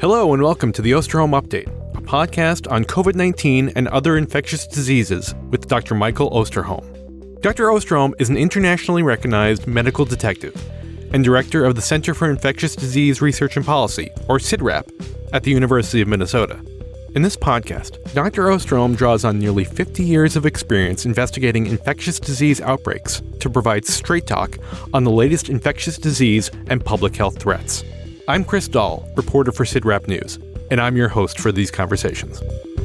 Hello and welcome to the Osterholm Update, a podcast on COVID-19 and other infectious diseases with Dr. Michael Osterholm. Dr. Osterholm is an internationally recognized medical detective and director of the Center for Infectious Disease Research and Policy, or CIDRAP, at the University of Minnesota. In this podcast, Dr. Osterholm draws on nearly 50 years of experience investigating infectious disease outbreaks to provide straight talk on the latest infectious disease and public health threats. I'm Chris Dahl, reporter for CIDRAP News, and I'm your host for these conversations.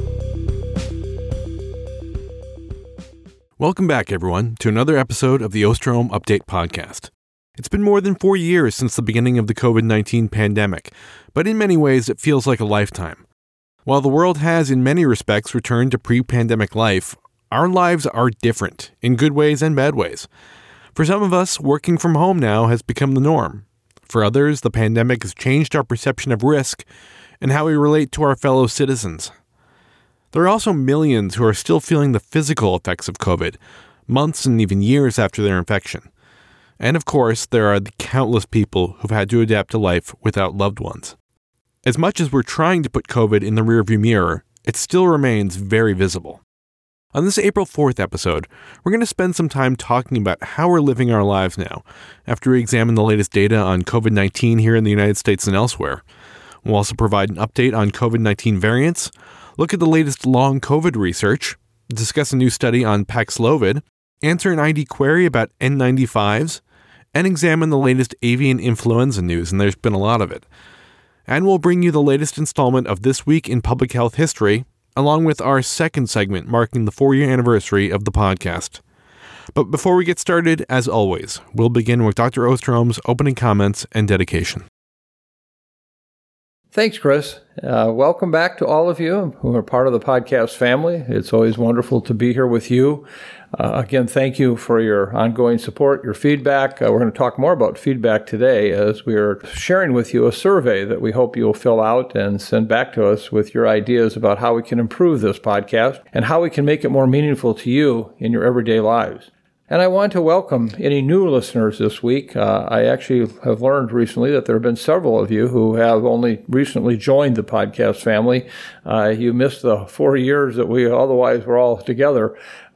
Welcome back, everyone, to another episode of the Osterholm Update podcast. It's been more than 4 years since the beginning of the COVID-19 pandemic, but in many ways it feels like a lifetime. While the world has in many respects returned to pre-pandemic life, our lives are different, in good ways and bad ways. For some of us, working from home now has become the norm. For others, the pandemic has changed our perception of risk and how we relate to our fellow citizens. There are also millions who are still feeling the physical effects of COVID, months and even years after their infection. And of course, there are the countless people who've had to adapt to life without loved ones. As much as we're trying to put COVID in the rearview mirror, it still remains very visible. On this April 4th episode, we're going to spend some time talking about how we're living our lives now, after we examine the latest data on COVID-19 here in the United States and elsewhere. We'll also provide an update on COVID-19 variants, look at the latest long COVID research, discuss a new study on Paxlovid, answer an ID query about N95s, and examine the latest avian influenza news, and there's been a lot of it. And we'll bring you the latest installment of This Week in Public Health History, along with our second segment marking the 4-year anniversary of the podcast. But before we get started, as always, we'll begin with Dr. Osterholm's opening comments and dedication. Thanks, Chris. Welcome back to all of you who are part of the podcast family. It's always wonderful to be here with you. Again, thank you for your ongoing support, your feedback. We're going to talk more about feedback today as we are sharing with you a survey that we hope you'll fill out and send back to us with your ideas about how we can improve this podcast and how we can make it more meaningful to you in your everyday lives. And I want to welcome any new listeners this week. I actually have learned recently that there have been several of you who have only recently joined the podcast family. You missed the 4 years that we otherwise were all together,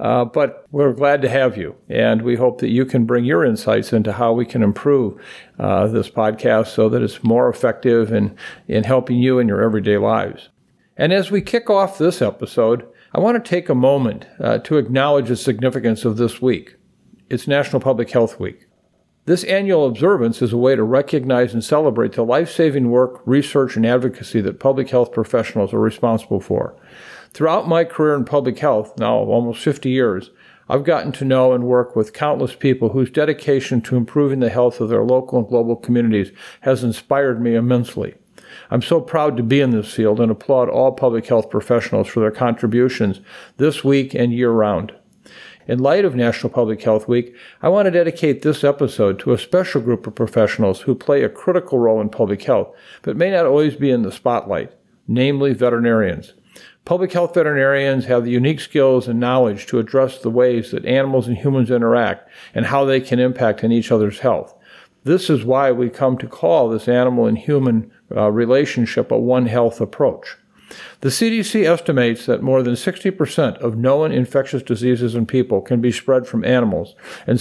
but we're glad to have you. And we hope that you can bring your insights into how we can improve this podcast so that it's more effective in helping you in your everyday lives. And as we kick off this episode, I want to take a moment to acknowledge the significance of this week. It's National Public Health Week. This annual observance is a way to recognize and celebrate the life-saving work, research, and advocacy that public health professionals are responsible for. Throughout my career in public health, now almost 50 years, I've gotten to know and work with countless people whose dedication to improving the health of their local and global communities has inspired me immensely. I'm so proud to be in this field and applaud all public health professionals for their contributions this week and year-round. In light of National Public Health Week, I want to dedicate this episode to a special group of professionals who play a critical role in public health, but may not always be in the spotlight, namely veterinarians. Public health veterinarians have the unique skills and knowledge to address the ways that animals and humans interact and how they can impact on each other's health. This is why we come to call this animal and human relationship a One Health approach. The CDC estimates that more than 60% of known infectious diseases in people can be spread from animals, and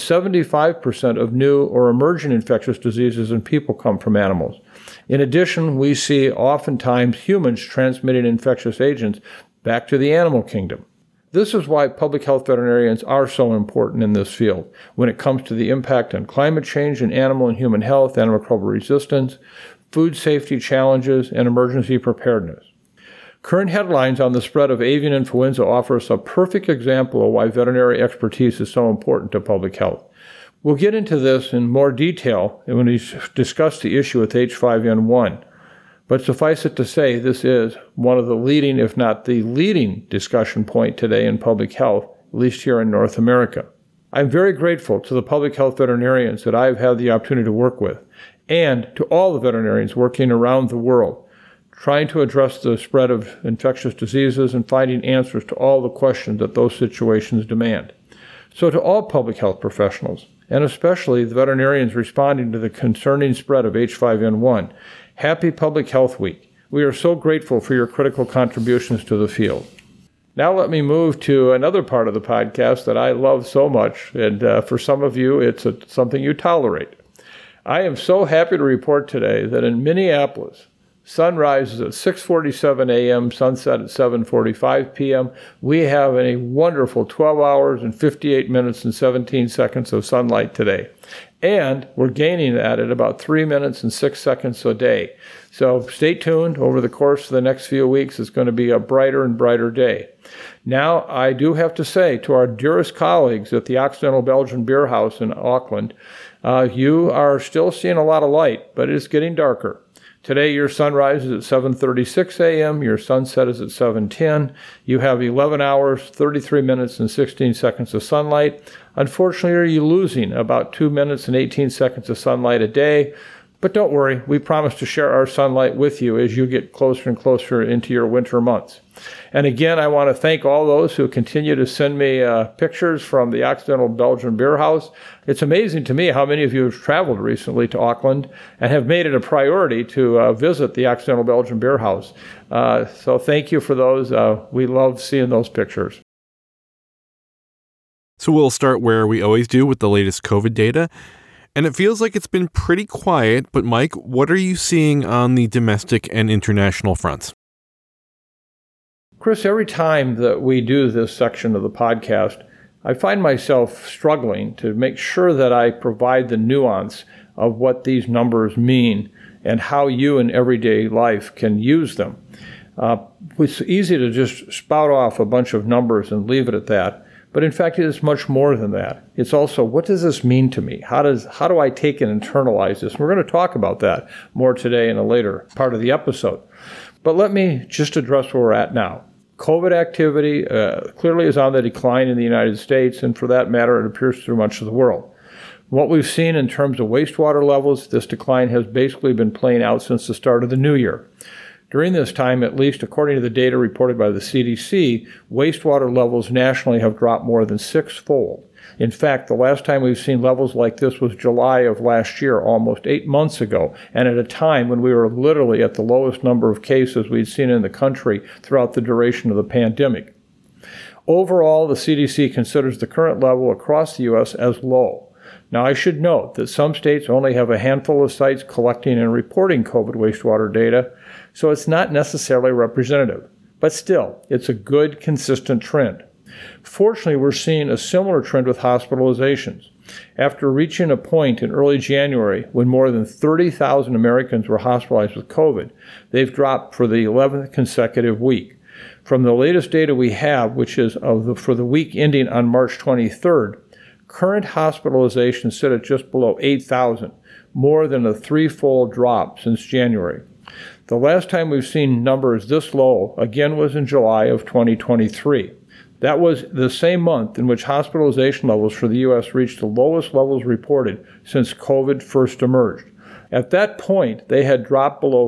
75% of new or emerging infectious diseases in people come from animals. In addition, we see oftentimes humans transmitting infectious agents back to the animal kingdom. This is why public health veterinarians are so important in this field when it comes to the impact on climate change and animal and human health, antimicrobial resistance, food safety challenges, and emergency preparedness. Current headlines on the spread of avian influenza offer us a perfect example of why veterinary expertise is so important to public health. We'll get into this in more detail when we discuss the issue with H5N1, but suffice it to say this is one of the leading, if not the leading, discussion point today in public health, at least here in North America. I'm very grateful to the public health veterinarians that I've had the opportunity to work with, and to all the veterinarians working around the world, trying to address the spread of infectious diseases and finding answers to all the questions that those situations demand. So to all public health professionals, and especially the veterinarians responding to the concerning spread of H5N1, happy Public Health Week. We are so grateful for your critical contributions to the field. Now let me move to another part of the podcast that I love so much, and for some of you, it's something you tolerate. I am so happy to report today that in Minneapolis, sun rises at 6:47 a.m., sunset at 7:45 p.m. We have a wonderful 12 hours and 58 minutes and 17 seconds of sunlight today. And we're gaining that at about 3 minutes and 6 seconds a day. So stay tuned. Over the course of the next few weeks, it's going to be a brighter and brighter day. Now, I do have to say to our dearest colleagues at the Occidental Belgian Beer House in Auckland, you are still seeing a lot of light, but it is getting darker. Today, your sunrise is at 7:36 a.m., your sunset is at 7:10. You have 11 hours, 33 minutes, and 16 seconds of sunlight. Unfortunately, you're losing about 2 minutes and 18 seconds of sunlight a day. But don't worry, we promise to share our sunlight with you as you get closer and closer into your winter months. And again, I want to thank all those who continue to send me pictures from the Occidental Belgian Beer House. It's amazing to me how many of you have traveled recently to Auckland and have made it a priority to visit the Occidental Belgian Beer House. So thank you for those. We love seeing those pictures. So we'll start where we always do with the latest COVID data. And it feels like it's been pretty quiet, but Mike, what are you seeing on the domestic and international fronts? Chris, every time that we do this section of the podcast, I find myself struggling to make sure that I provide the nuance of what these numbers mean and how you in everyday life can use them. It's easy to just spout off a bunch of numbers and leave it at that. But in fact, it is much more than that. It's also, what does this mean to me? How do I take and internalize this? And we're going to talk about that more today in a later part of the episode. But let me just address where we're at now. COVID activity clearly is on the decline in the United States, and for that matter, it appears through much of the world. What we've seen in terms of wastewater levels, this decline has basically been playing out since the start of the new year. During this time, at least according to the data reported by the CDC, wastewater levels nationally have dropped more than sixfold. In fact, the last time we've seen levels like this was July of last year, almost 8 months ago, and at a time when we were literally at the lowest number of cases we'd seen in the country throughout the duration of the pandemic. Overall, the CDC considers the current level across the U.S. as low. Now, I should note that some states only have a handful of sites collecting and reporting COVID wastewater data, so it's not necessarily representative. But still, it's a good, consistent trend. Fortunately, we're seeing a similar trend with hospitalizations. After reaching a point in early January when more than 30,000 Americans were hospitalized with COVID, they've dropped for the 11th consecutive week. From the latest data we have, which is for the week ending on March 23rd, current hospitalizations sit at just below 8,000, more than a threefold drop since January. The last time we've seen numbers this low, again, was in July of 2023. That was the same month in which hospitalization levels for the U.S. reached the lowest levels reported since COVID first emerged. At that point, they had dropped below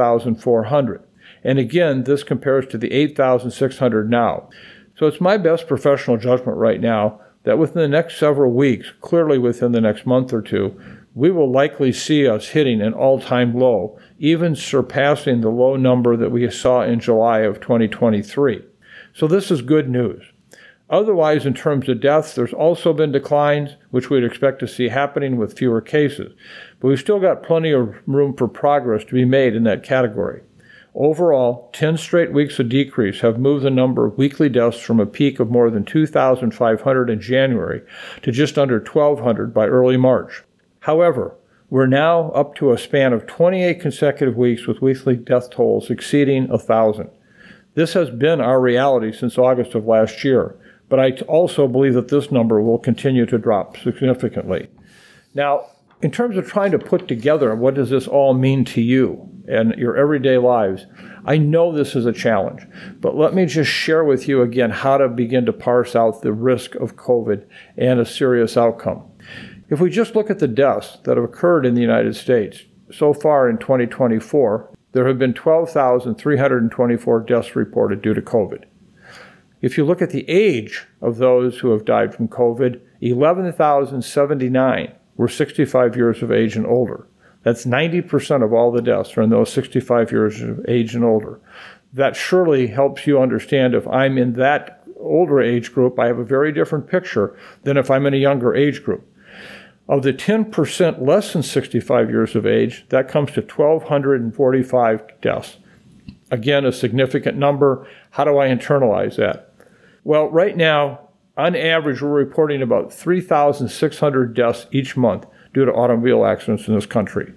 5,400. And again, this compares to the 8,600 now. So it's my best professional judgment right now that within the next several weeks, clearly within the next month or two, we will likely see us hitting an all-time low, even surpassing the low number that we saw in July of 2023. So this is good news. Otherwise, in terms of deaths, there's also been declines, which we'd expect to see happening with fewer cases. But we've still got plenty of room for progress to be made in that category. Overall, 10 straight weeks of decrease have moved the number of weekly deaths from a peak of more than 2,500 in January to just under 1,200 by early March. However, we're now up to a span of 28 consecutive weeks with weekly death tolls exceeding 1,000. This has been our reality since August of last year, but I also believe that this number will continue to drop significantly. Now, in terms of trying to put together what does this all mean to you and your everyday lives, I know this is a challenge, but let me just share with you again how to begin to parse out the risk of COVID and a serious outcome. If we just look at the deaths that have occurred in the United States, so far in 2024, there have been 12,324 deaths reported due to COVID. If you look at the age of those who have died from COVID, 11,079 were 65 years of age and older. That's 90% of all the deaths are in those 65 years of age and older. That surely helps you understand if I'm in that older age group, I have a very different picture than if I'm in a younger age group. Of the 10% less than 65 years of age, that comes to 1,245 deaths. Again, a significant number. How do I internalize that? Well, right now, on average, we're reporting about 3,600 deaths each month due to automobile accidents in this country.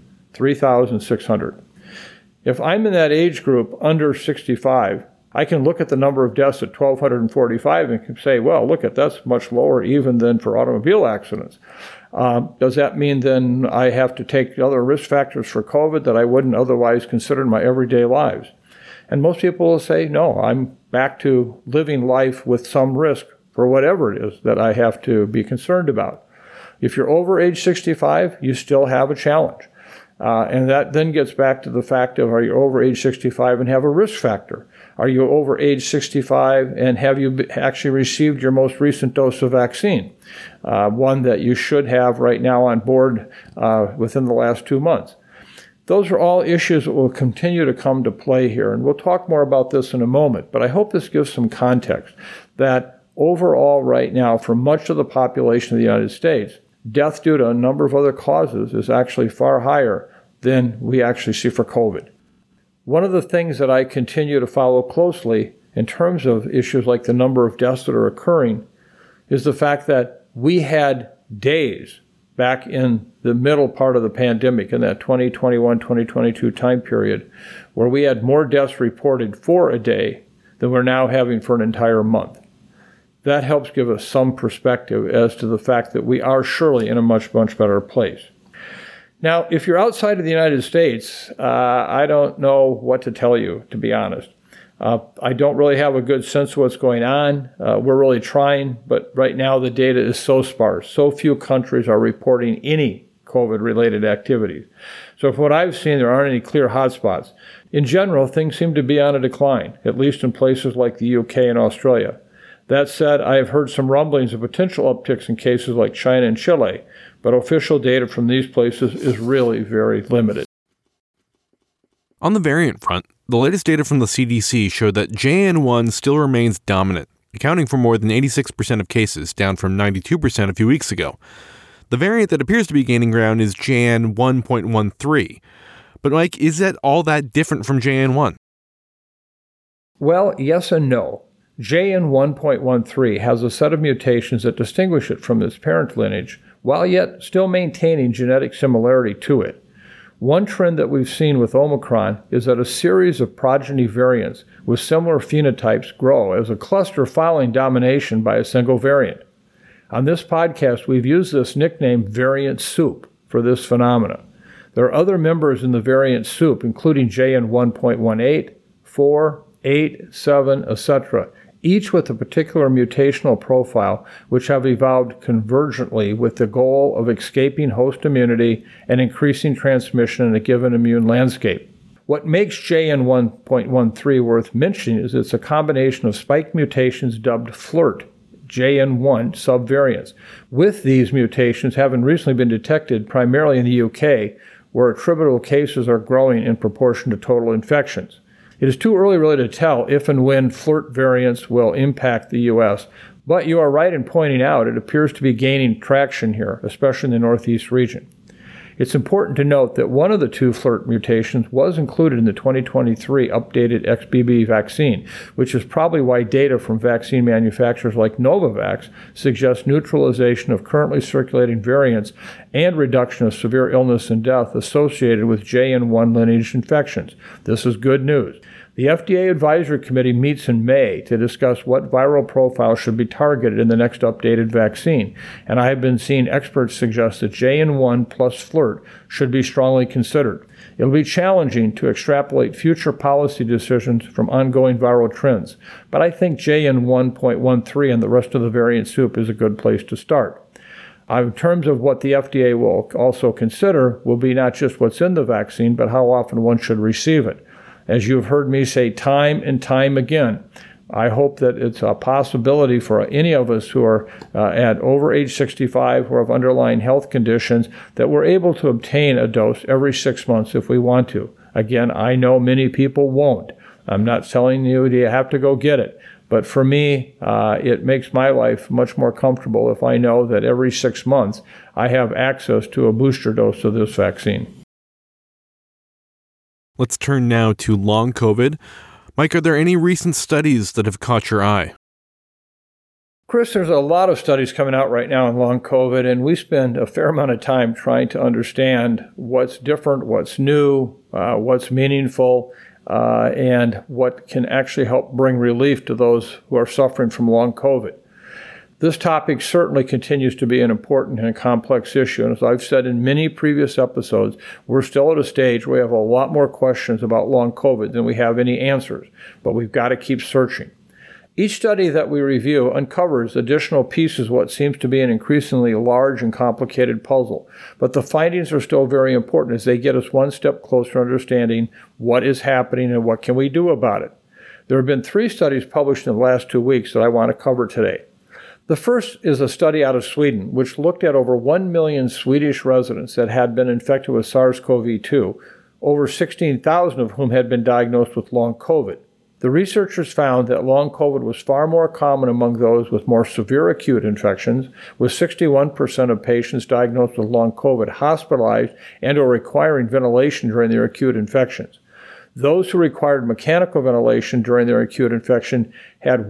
3,600. If I'm in that age group under 65, I can look at the number of deaths at 1,245 and can say, well, look, that's much lower even than for automobile accidents. Does that mean then I have to take other risk factors for COVID that I wouldn't otherwise consider in my everyday lives? And most people will say, no, I'm back to living life with some risk for whatever it is that I have to be concerned about. If you're over age 65, you still have a challenge. And that then gets back to the fact of, are you over age 65 and have a risk factor? Are you over age 65 and have you actually received your most recent dose of vaccine? One that you should have right now on board within the last 2 months. Those are all issues that will continue to come to play here. And we'll talk more about this in a moment. But I hope this gives some context that overall right now, for much of the population of the United States, death due to a number of other causes is actually far higher than we actually see for COVID. One of the things that I continue to follow closely in terms of issues like the number of deaths that are occurring is the fact that we had days back in the middle part of the pandemic, in that 2021, 2022 time period, where we had more deaths reported for a day than we're now having for an entire month. That helps give us some perspective as to the fact that we are surely in a much, much better place. Now, if you're outside of the United States, I don't know what to tell you, to be honest. I don't really have a good sense of what's going on. We're really trying, but right now the data is so sparse. So few countries are reporting any COVID-related activities. So from what I've seen, there aren't any clear hotspots. In general, things seem to be on a decline, at least in places like the UK and Australia. That said, I have heard some rumblings of potential upticks in cases like China and Chile, but official data from these places is really very limited. On the variant front, the latest data from the CDC showed that JN1 still remains dominant, accounting for more than 86% of cases, down from 92% a few weeks ago. The variant that appears to be gaining ground is JN1.13. But Mike, is that all that different from JN1? Well, yes and no. JN1.13 has a set of mutations that distinguish it from its parent lineage, while yet still maintaining genetic similarity to it. One trend that we've seen with Omicron is that a series of progeny variants with similar phenotypes grow as a cluster following domination by a single variant. On this podcast, we've used this nickname variant soup for this phenomena. There are other members in the variant soup, including JN1.18, 4, 8, 7, etc., each with a particular mutational profile which have evolved convergently with the goal of escaping host immunity and increasing transmission in a given immune landscape. What makes JN1.13 worth mentioning is it's a combination of spike mutations dubbed FLIRT, JN1 subvariants, with these mutations having recently been detected primarily in the UK, where attributable cases are growing in proportion to total infections. It is too early really to tell if and when FLIRT variants will impact the U.S., but you are right in pointing out it appears to be gaining traction here, especially in the Northeast region. It's important to note that one of the two FLIRT mutations was included in the 2023 updated XBB vaccine, which is probably why data from vaccine manufacturers like Novavax suggests neutralization of currently circulating variants and reduction of severe illness and death associated with JN1 lineage infections. This is good news. The FDA Advisory Committee meets in May to discuss what viral profile should be targeted in the next updated vaccine, and I have been seeing experts suggest that JN1 plus FLIRT should be strongly considered. It will be challenging to extrapolate future policy decisions from ongoing viral trends, but I think JN1.13 and the rest of the variant soup is a good place to start. In terms of what the FDA will also consider will be not just what's in the vaccine, but how often one should receive it. As you've heard me say time and time again, I hope that it's a possibility for any of us who are at over age 65 who have underlying health conditions that we're able to obtain a dose every 6 months if we want to. Again, I know many people won't. I'm not telling you you have to go get it. But for me, it makes my life much more comfortable if I know that every 6 months I have access to a booster dose of this vaccine. Let's turn now to long COVID. Mike, are there any recent studies that have caught your eye? Chris, there's a lot of studies coming out right now on long COVID, and we spend a fair amount of time trying to understand what's different, what's new, what's meaningful, and what can actually help bring relief to those who are suffering from long COVID. This topic certainly continues to be an important and complex issue, and as I've said in many previous episodes, we're still at a stage where we have a lot more questions about long COVID than we have any answers, but we've got to keep searching. Each study that we review uncovers additional pieces of what seems to be an increasingly large and complicated puzzle, but the findings are still very important as they get us one step closer to understanding what is happening and what can we do about it. There have been 3 studies published in the last 2 weeks that I want to cover today. The first is a study out of Sweden, which looked at over 1 million Swedish residents that had been infected with SARS-CoV-2, over 16,000 of whom had been diagnosed with long COVID. The researchers found that long COVID was far more common among those with more severe acute infections, with 61% of patients diagnosed with long COVID hospitalized and or requiring ventilation during their acute infections. Those who required mechanical ventilation during their acute infection had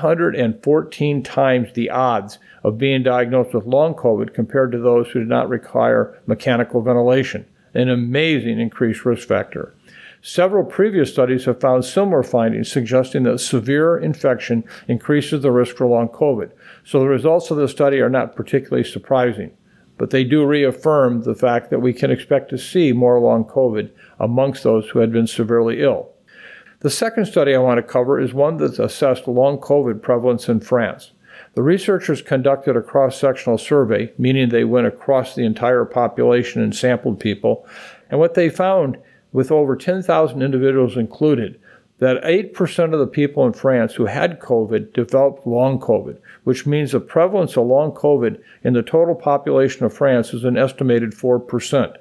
114 times the odds of being diagnosed with long COVID compared to those who did not require mechanical ventilation, an amazing increased risk factor. Several previous studies have found similar findings suggesting that severe infection increases the risk for long COVID. So the results of this study are not particularly surprising, but they do reaffirm the fact that we can expect to see more long COVID amongst those who had been severely ill. The second study I want to cover is one that assessed long COVID prevalence in France. The researchers conducted a cross-sectional survey, meaning they went across the entire population and sampled people, and what they found, with over 10,000 individuals included, that 8% of the people in France who had COVID developed long COVID, which means the prevalence of long COVID in the total population of France is an estimated 4%.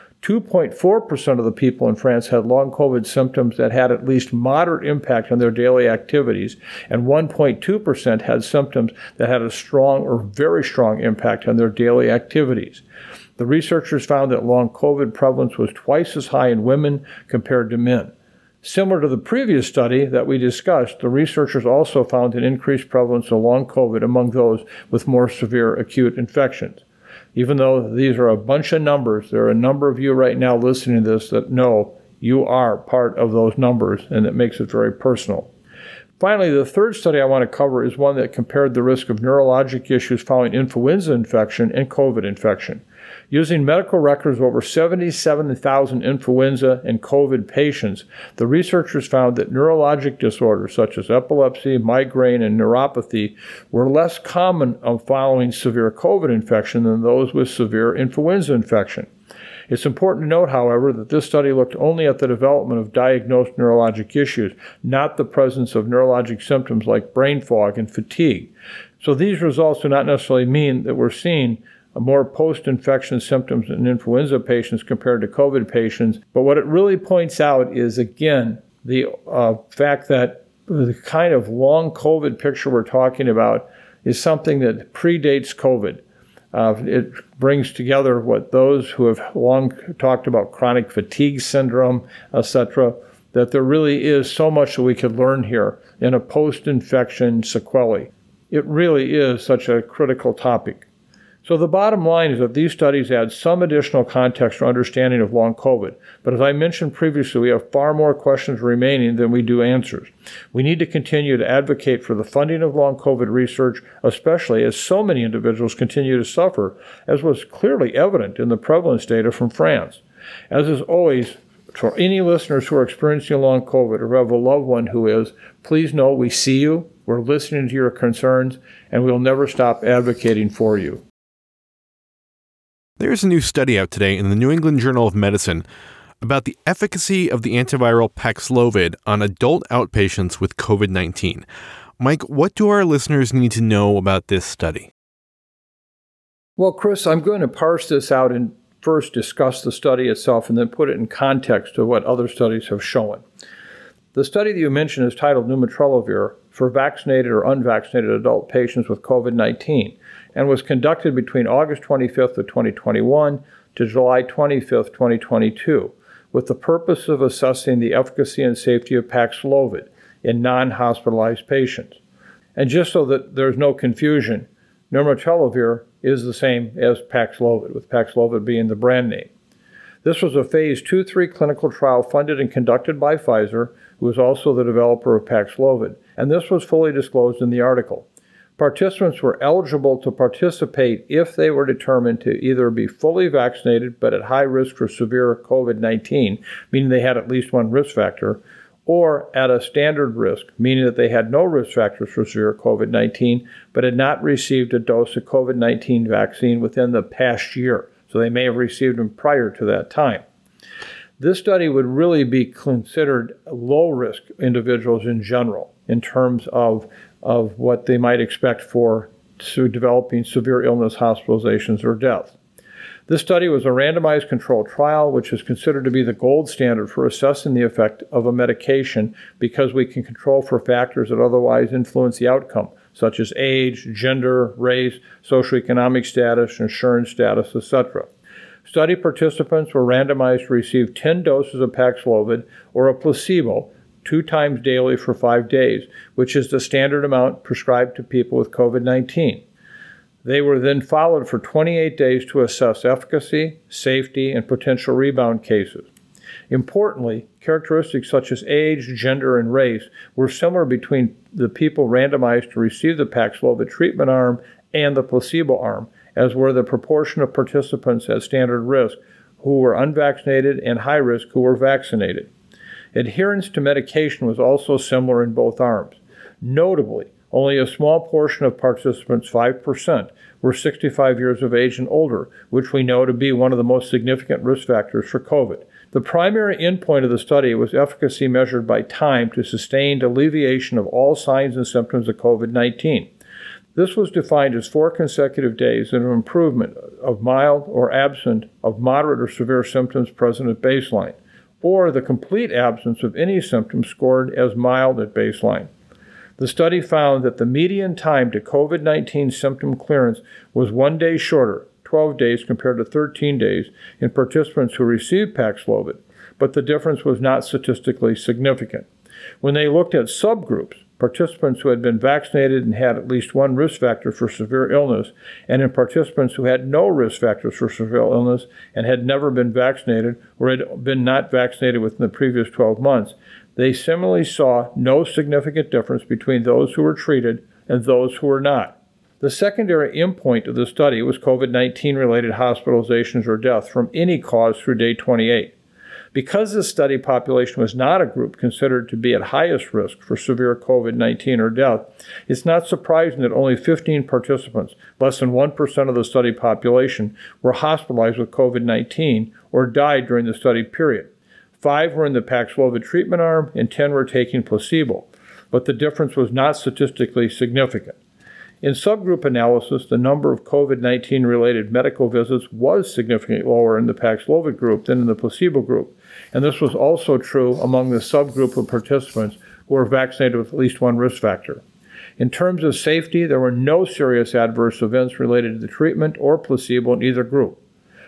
2.4% of the people in France had long COVID symptoms that had at least moderate impact on their daily activities, and 1.2% had symptoms that had a strong or very strong impact on their daily activities. The researchers found that long COVID prevalence was twice as high in women compared to men. Similar to the previous study that we discussed, the researchers also found an increased prevalence of long COVID among those with more severe acute infections. Even though these are a bunch of numbers, there are a number of you right now listening to this that know you are part of those numbers, and it makes it very personal. Finally, the third study I want to cover is one that compared the risk of neurologic issues following influenza infection and COVID infection. Using medical records of over 77,000 influenza and COVID patients, the researchers found that neurologic disorders such as epilepsy, migraine, and neuropathy were less common following severe COVID infection than those with severe influenza infection. It's important to note, however, that this study looked only at the development of diagnosed neurologic issues, not the presence of neurologic symptoms like brain fog and fatigue. So these results do not necessarily mean that we're seeing more post-infection symptoms in influenza patients compared to COVID patients. But what it really points out is, again, the fact that the kind of long COVID picture we're talking about is something that predates COVID. It brings together what those who have long talked about chronic fatigue syndrome, etc., that there really is so much that we could learn here in a post-infection sequelae. It really is such a critical topic. So the bottom line is that these studies add some additional context or understanding of long COVID. But as I mentioned previously, we have far more questions remaining than we do answers. We need to continue to advocate for the funding of long COVID research, especially as so many individuals continue to suffer, as was clearly evident in the prevalence data from France. As is always, for any listeners who are experiencing long COVID or have a loved one who is, please know we see you, we're listening to your concerns, and we'll never stop advocating for you. There's a new study out today in the New England Journal of Medicine about the efficacy of the antiviral Paxlovid on adult outpatients with COVID-19. Mike, what do our listeners need to know about this study? Well, Chris, I'm going to parse this out and first discuss the study itself and then put it in context to what other studies have shown. The study that you mentioned is titled Nirmatrelvir for vaccinated or unvaccinated adult patients with COVID-19 and was conducted between August 25th of 2021 to July 25th, 2022, with the purpose of assessing the efficacy and safety of Paxlovid in non-hospitalized patients. And just so that there's no confusion, Nirmatrelvir is the same as Paxlovid, with Paxlovid being the brand name. This was a phase 2-3 clinical trial funded and conducted by Pfizer, who is also the developer of Paxlovid, and this was fully disclosed in the article. Participants were eligible to participate if they were determined to either be fully vaccinated but at high risk for severe COVID-19, meaning they had at least one risk factor, or at a standard risk, meaning that they had no risk factors for severe COVID-19 but had not received a dose of COVID-19 vaccine within the past year. So they may have received them prior to that time. This study would really be considered low-risk individuals in general in terms of what they might expect for developing severe illness, hospitalizations, or death. This study was a randomized controlled trial, which is considered to be the gold standard for assessing the effect of a medication because we can control for factors that otherwise influence the outcome, such as age, gender, race, socioeconomic status, insurance status, etc. Study participants were randomized to receive 10 doses of Paxlovid or a placebo 2 times daily for 5 days, which is the standard amount prescribed to people with COVID-19. They were then followed for 28 days to assess efficacy, safety, and potential rebound cases. Importantly, characteristics such as age, gender, and race were similar between the people randomized to receive the Paxlovid treatment arm and the placebo arm, as were the proportion of participants at standard risk who were unvaccinated and high risk who were vaccinated. Adherence to medication was also similar in both arms. Notably, only a small portion of participants, 5%, were 65 years of age and older, which we know to be one of the most significant risk factors for COVID. The primary endpoint of the study was efficacy measured by time to sustained alleviation of all signs and symptoms of COVID-19. This was defined as 4 consecutive days and an improvement of mild or absent of moderate or severe symptoms present at baseline, or the complete absence of any symptoms scored as mild at baseline. The study found that the median time to COVID-19 symptom clearance was 1 day shorter, 12 days compared to 13 days, in participants who received Paxlovid, but the difference was not statistically significant. When they looked at subgroups, participants who had been vaccinated and had at least one risk factor for severe illness, and in participants who had no risk factors for severe illness and had never been vaccinated or had been not vaccinated within the previous 12 months, they similarly saw no significant difference between those who were treated and those who were not. The secondary endpoint of the study was COVID-19-related hospitalizations or death from any cause through day 28. Because this study population was not a group considered to be at highest risk for severe COVID-19 or death, it's not surprising that only 15 participants, less than 1% of the study population, were hospitalized with COVID-19 or died during the study period. 5 were in the Paxlovid treatment arm and 10 were taking placebo, but the difference was not statistically significant. In subgroup analysis, the number of COVID-19 related medical visits was significantly lower in the Paxlovid group than in the placebo group, and this was also true among the subgroup of participants who were vaccinated with at least one risk factor. In terms of safety, there were no serious adverse events related to the treatment or placebo in either group.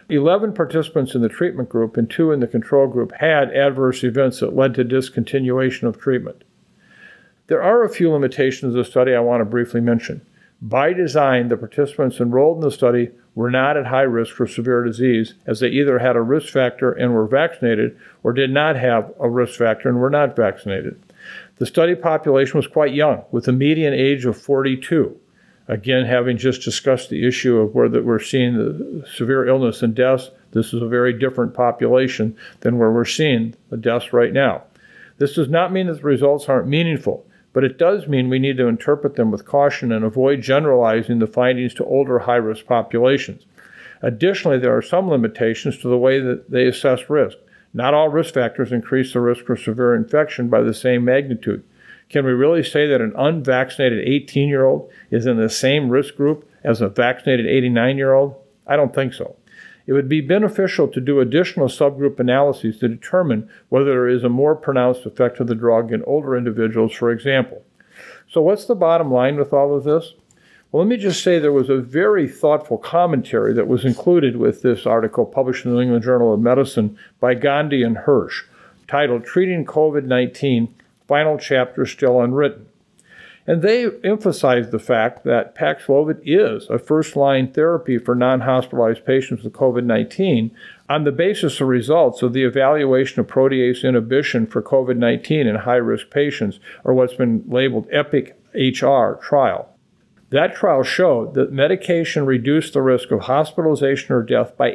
11 participants in the treatment group and 2 in the control group had adverse events that led to discontinuation of treatment. There are a few limitations of the study I want to briefly mention. By design, the participants enrolled in the study were not at high risk for severe disease, as they either had a risk factor and were vaccinated or did not have a risk factor and were not vaccinated. The study population was quite young, with a median age of 42. Again, having just discussed the issue of where we're seeing the severe illness and deaths, this is a very different population than where we're seeing the deaths right now. This does not mean that the results aren't meaningful, but it does mean we need to interpret them with caution and avoid generalizing the findings to older high-risk populations. Additionally, there are some limitations to the way that they assess risk. Not all risk factors increase the risk for severe infection by the same magnitude. Can we really say that an unvaccinated 18-year-old is in the same risk group as a vaccinated 89-year-old? I don't think so. It would be beneficial to do additional subgroup analyses to determine whether there is a more pronounced effect of the drug in older individuals, for example. So what's the bottom line with all of this? Well, let me just say there was a very thoughtful commentary that was included with this article published in the New England Journal of Medicine by Gandhi and Hirsch, titled Treating COVID-19, Final Chapter Still Unwritten. And they emphasized the fact that Paxlovid is a first-line therapy for non-hospitalized patients with COVID-19 on the basis of results of the evaluation of protease inhibition for COVID-19 in high-risk patients, or what's been labeled EPIC-HR trial. That trial showed that medication reduced the risk of hospitalization or death by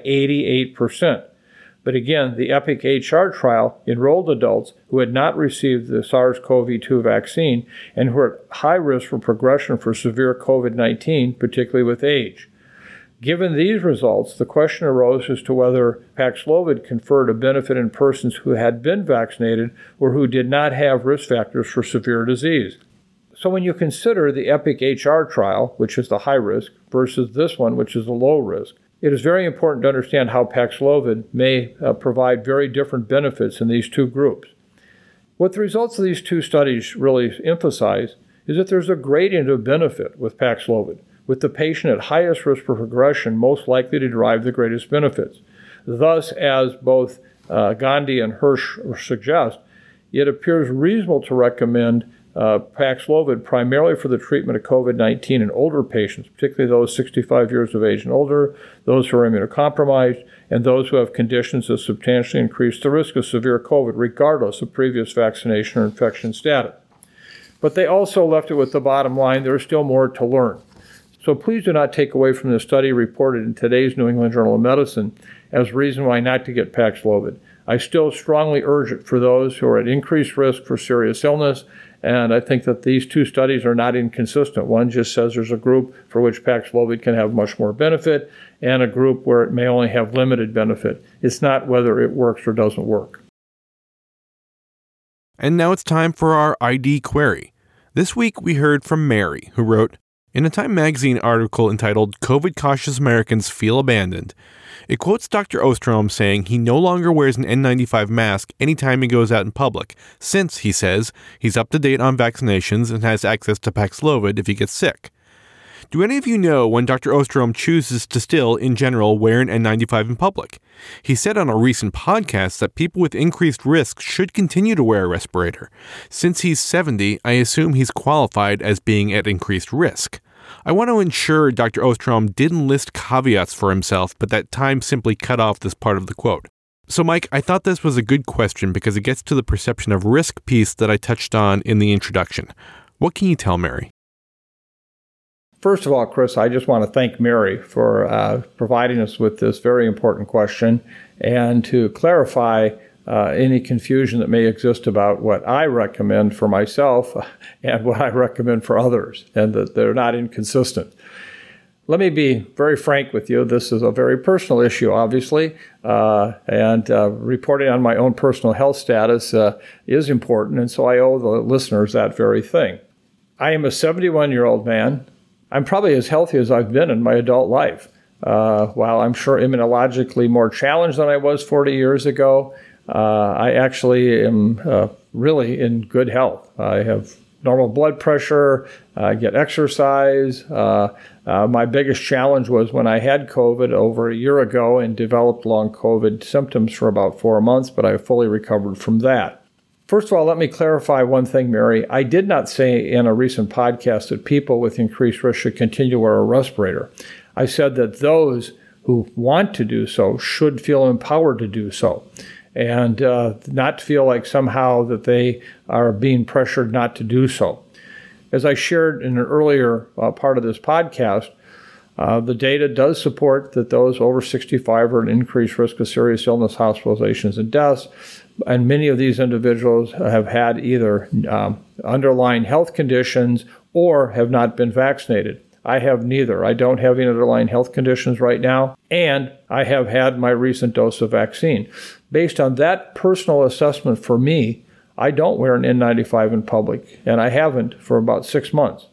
88%. But again, the EPIC-HR trial enrolled adults who had not received the SARS-CoV-2 vaccine and who were at high risk for progression for severe COVID-19, particularly with age. Given these results, the question arose as to whether Paxlovid conferred a benefit in persons who had been vaccinated or who did not have risk factors for severe disease. So when you consider the EPIC-HR trial, which is the high risk, versus this one, which is the low risk, it is very important to understand how Paxlovid may provide very different benefits in these two groups. What the results of these two studies really emphasize is that there's a gradient of benefit with Paxlovid, with the patient at highest risk for progression most likely to derive the greatest benefits. Thus, as both Gandhi and Hirsch suggest, it appears reasonable to recommend Paxlovid primarily for the treatment of COVID-19 in older patients, particularly those 65 years of age and older, those who are immunocompromised, and those who have conditions that substantially increase the risk of severe COVID, regardless of previous vaccination or infection status. But they also left it with the bottom line: there is still more to learn. So please do not take away from the study reported in today's New England Journal of Medicine as reason why not to get Paxlovid. I still strongly urge it for those who are at increased risk for serious illness, and I think that these two studies are not inconsistent. One just says there's a group for which Paxlovid can have much more benefit, and a group where it may only have limited benefit. It's not whether it works or doesn't work. And now it's time for our ID query. This week we heard from Mary, who wrote, in a Time magazine article entitled COVID-Cautious Americans Feel Abandoned, it quotes Dr. Ostrom saying he no longer wears an N95 mask anytime he goes out in public, since, he says, he's up to date on vaccinations and has access to Paxlovid if he gets sick. Do any of you know when Dr. Ostrom chooses to still, in general, wear an N95 in public? He said on a recent podcast that people with increased risk should continue to wear a respirator. Since he's 70, I assume he's qualified as being at increased risk. I want to ensure Dr. Ostrom didn't list caveats for himself, but that Time simply cut off this part of the quote. So, Mike, I thought this was a good question because it gets to the perception of risk piece that I touched on in the introduction. What can you tell Mary? First of all, Chris, I just want to thank Mary for providing us with this very important question and to clarify any confusion that may exist about what I recommend for myself and what I recommend for others, and that they're not inconsistent. Let me be very frank with you. This is a very personal issue, obviously, and reporting on my own personal health status is important, and so I owe the listeners that very thing. I am a 71-year-old man. I'm probably as healthy as I've been in my adult life. While I'm sure immunologically more challenged than I was 40 years ago, I actually am really in good health. I have normal blood pressure, I get exercise. My biggest challenge was when I had COVID over a year ago and developed long COVID symptoms for about 4 months, but I fully recovered from that. First of all, let me clarify one thing, Mary. I did not say in a recent podcast that people with increased risk should continue to wear a respirator. I said that those who want to do so should feel empowered to do so, and not feel like somehow that they are being pressured not to do so. As I shared in an earlier part of this podcast, the data does support that those over 65 are at increased risk of serious illness, hospitalizations, and deaths. And many of these individuals have had either underlying health conditions or have not been vaccinated. I have neither. I don't have any underlying health conditions right now, and I have had my recent dose of vaccine. Based on that personal assessment for me, I don't wear an N95 in public, and I haven't for about 6 months.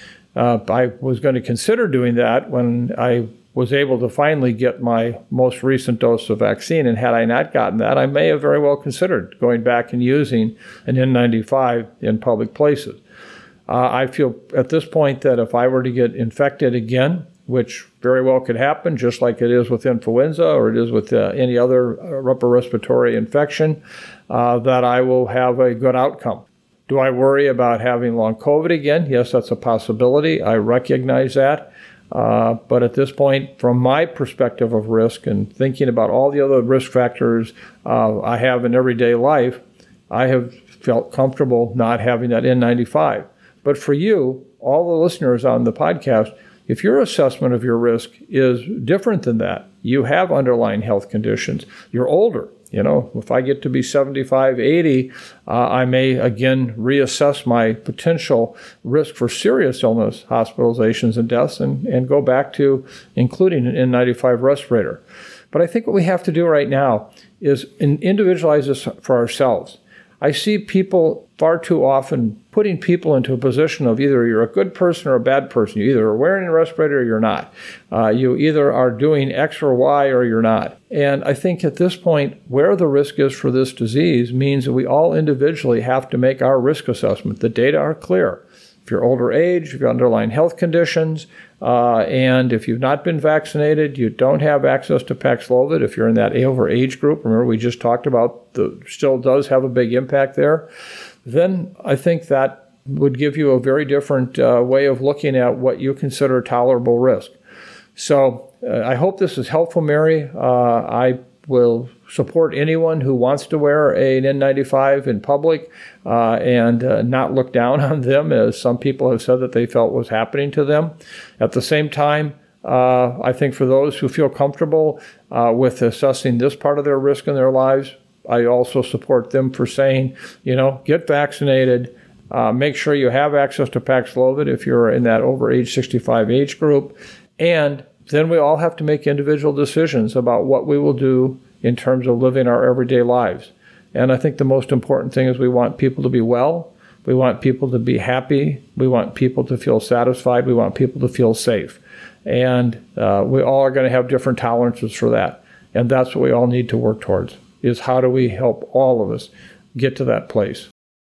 I was going to consider doing that when I was able to finally get my most recent dose of vaccine, and had I not gotten that, I may have very well considered going back and using an N95 in public places. I feel at this point that if I were to get infected again, which very well could happen, just like it is with influenza or it is with any other upper respiratory infection, that I will have a good outcome. Do I worry about having long COVID again? Yes, that's a possibility. I recognize that. But at this point, from my perspective of risk and thinking about all the other risk factors I have in everyday life, I have felt comfortable not having that N95. But for you, all the listeners on the podcast, if your assessment of your risk is different than that, you have underlying health conditions, you're older. If I get to be 75, 80, I may again reassess my potential risk for serious illness, hospitalizations, and deaths, and go back to including an N95 respirator. But I think what we have to do right now is individualize this for ourselves. I see people far too often putting people into a position of either you're a good person or a bad person. You either are wearing a respirator or you're not. You either are doing X or Y or you're not. And I think at this point, where the risk is for this disease means that we all individually have to make our risk assessment. The data are clear. If you're older age, if you have underlying health conditions, and if you've not been vaccinated, you don't have access to Paxlovid. If you're in that over age group, remember we just talked about still does have a big impact there, then I think that would give you a very different way of looking at what you consider tolerable risk. So I hope this is helpful, Mary. I will support anyone who wants to wear an N95 in public and not look down on them, as some people have said that they felt was happening to them. At the same time, I think for those who feel comfortable with assessing this part of their risk in their lives, I also support them for saying, get vaccinated, make sure you have access to Paxlovid if you're in that over age 65 age group, and then we all have to make individual decisions about what we will do in terms of living our everyday lives. And I think the most important thing is we want people to be well, we want people to be happy, we want people to feel satisfied, we want people to feel safe. And we all are going to have different tolerances for that. And that's what we all need to work towards, is how do we help all of us get to that place.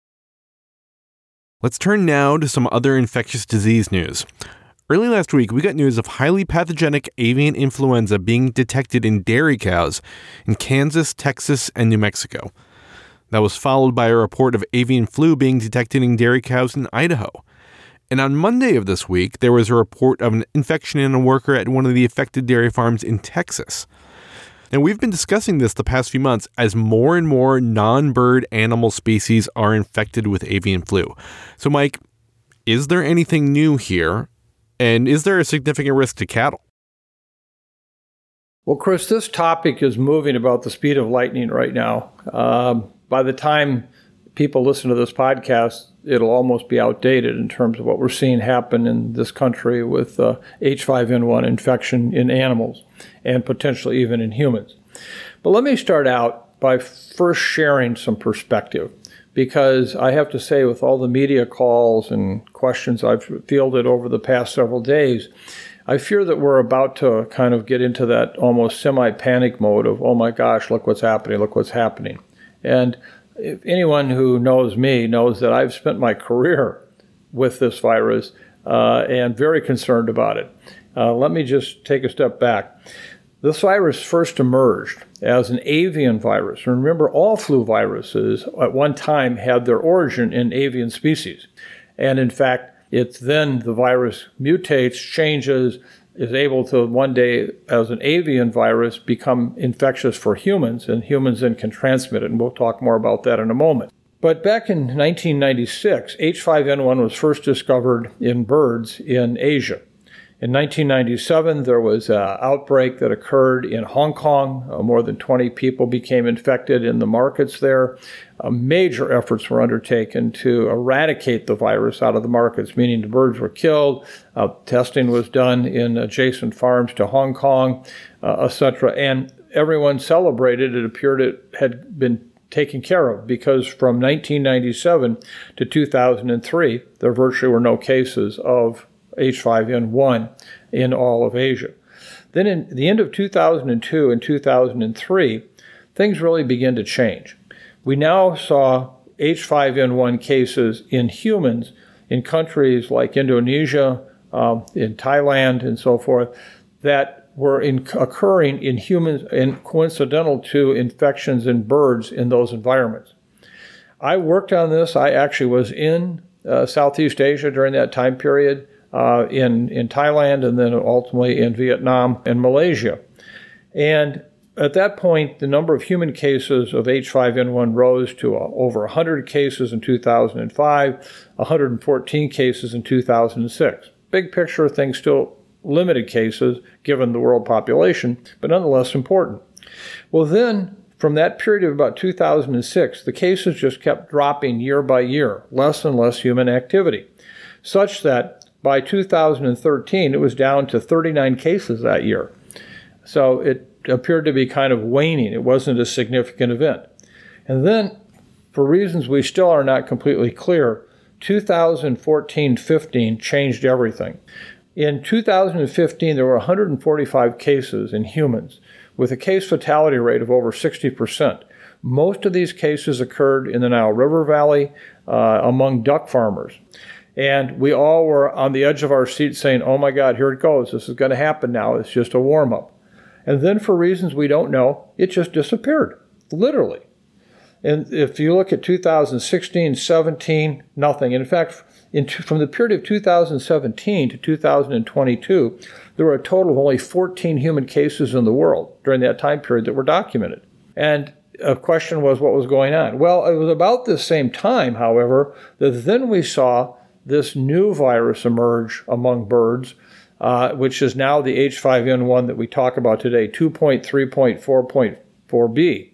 Let's turn now to some other infectious disease news. Early last week, we got news of highly pathogenic avian influenza being detected in dairy cows in Kansas, Texas, and New Mexico. That was followed by a report of avian flu being detected in dairy cows in Idaho. And on Monday of this week, there was a report of an infection in a worker at one of the affected dairy farms in Texas. Now, we've been discussing this the past few months as more and more non-bird animal species are infected with avian flu. So, Mike, is there anything new here? And is there a significant risk to cattle? Well, Chris, this topic is moving about the speed of lightning right now. By the time people listen to this podcast, it'll almost be outdated in terms of what we're seeing happen in this country with H5N1 infection in animals and potentially even in humans. But let me start out by first sharing some perspective, because I have to say, with all the media calls and questions I've fielded over the past several days, I fear that we're about to kind of get into that almost semi-panic mode of, oh my gosh, look what's happening. And if anyone who knows me knows that I've spent my career with this virus and very concerned about it. Let me just take a step back. This virus first emerged as an avian virus. And remember, all flu viruses at one time had their origin in avian species. And in fact, it's then the virus mutates, changes, is able to one day, as an avian virus, become infectious for humans, and humans then can transmit it. And we'll talk more about that in a moment. But back in 1996, H5N1 was first discovered in birds in Asia. In 1997, there was an outbreak that occurred in Hong Kong. More than 20 people became infected in the markets there. Major efforts were undertaken to eradicate the virus out of the markets, meaning the birds were killed. Testing was done in adjacent farms to Hong Kong, etc. And everyone celebrated. It appeared it had been taken care of because from 1997 to 2003, there virtually were no cases of H5N1 in all of Asia. Then in the end of 2002 and 2003, things really began to change. We now saw H5N1 cases in humans in countries like Indonesia, in Thailand, and so forth, that were occurring in humans and coincidental to infections in birds in those environments. I worked on this. I actually was in Southeast Asia during that time period, in Thailand, and then ultimately in Vietnam and Malaysia. And at that point, the number of human cases of H5N1 rose to over 100 cases in 2005, 114 cases in 2006. Big picture, things still limited cases given the world population, but nonetheless important. Well, then, from that period of about 2006, the cases just kept dropping year by year, less and less human activity, such that by 2013, it was down to 39 cases that year. So it appeared to be kind of waning. It wasn't a significant event. And then, for reasons we still are not completely clear, 2014-15 changed everything. In 2015, there were 145 cases in humans, with a case fatality rate of over 60%. Most of these cases occurred in the Nile River Valley among duck farmers. And we all were on the edge of our seats saying, oh my God, here it goes. This is going to happen now. It's just a warm-up. And then for reasons we don't know, it just disappeared, literally. And if you look at 2016, 17, nothing. In fact, from the period of 2017 to 2022, there were a total of only 14 human cases in the world during that time period that were documented. And a question was what was going on. Well, it was about this same time, however, that then we saw this new virus emerge among birds, which is now the H5N1 that we talk about today, 2.3.4.4b.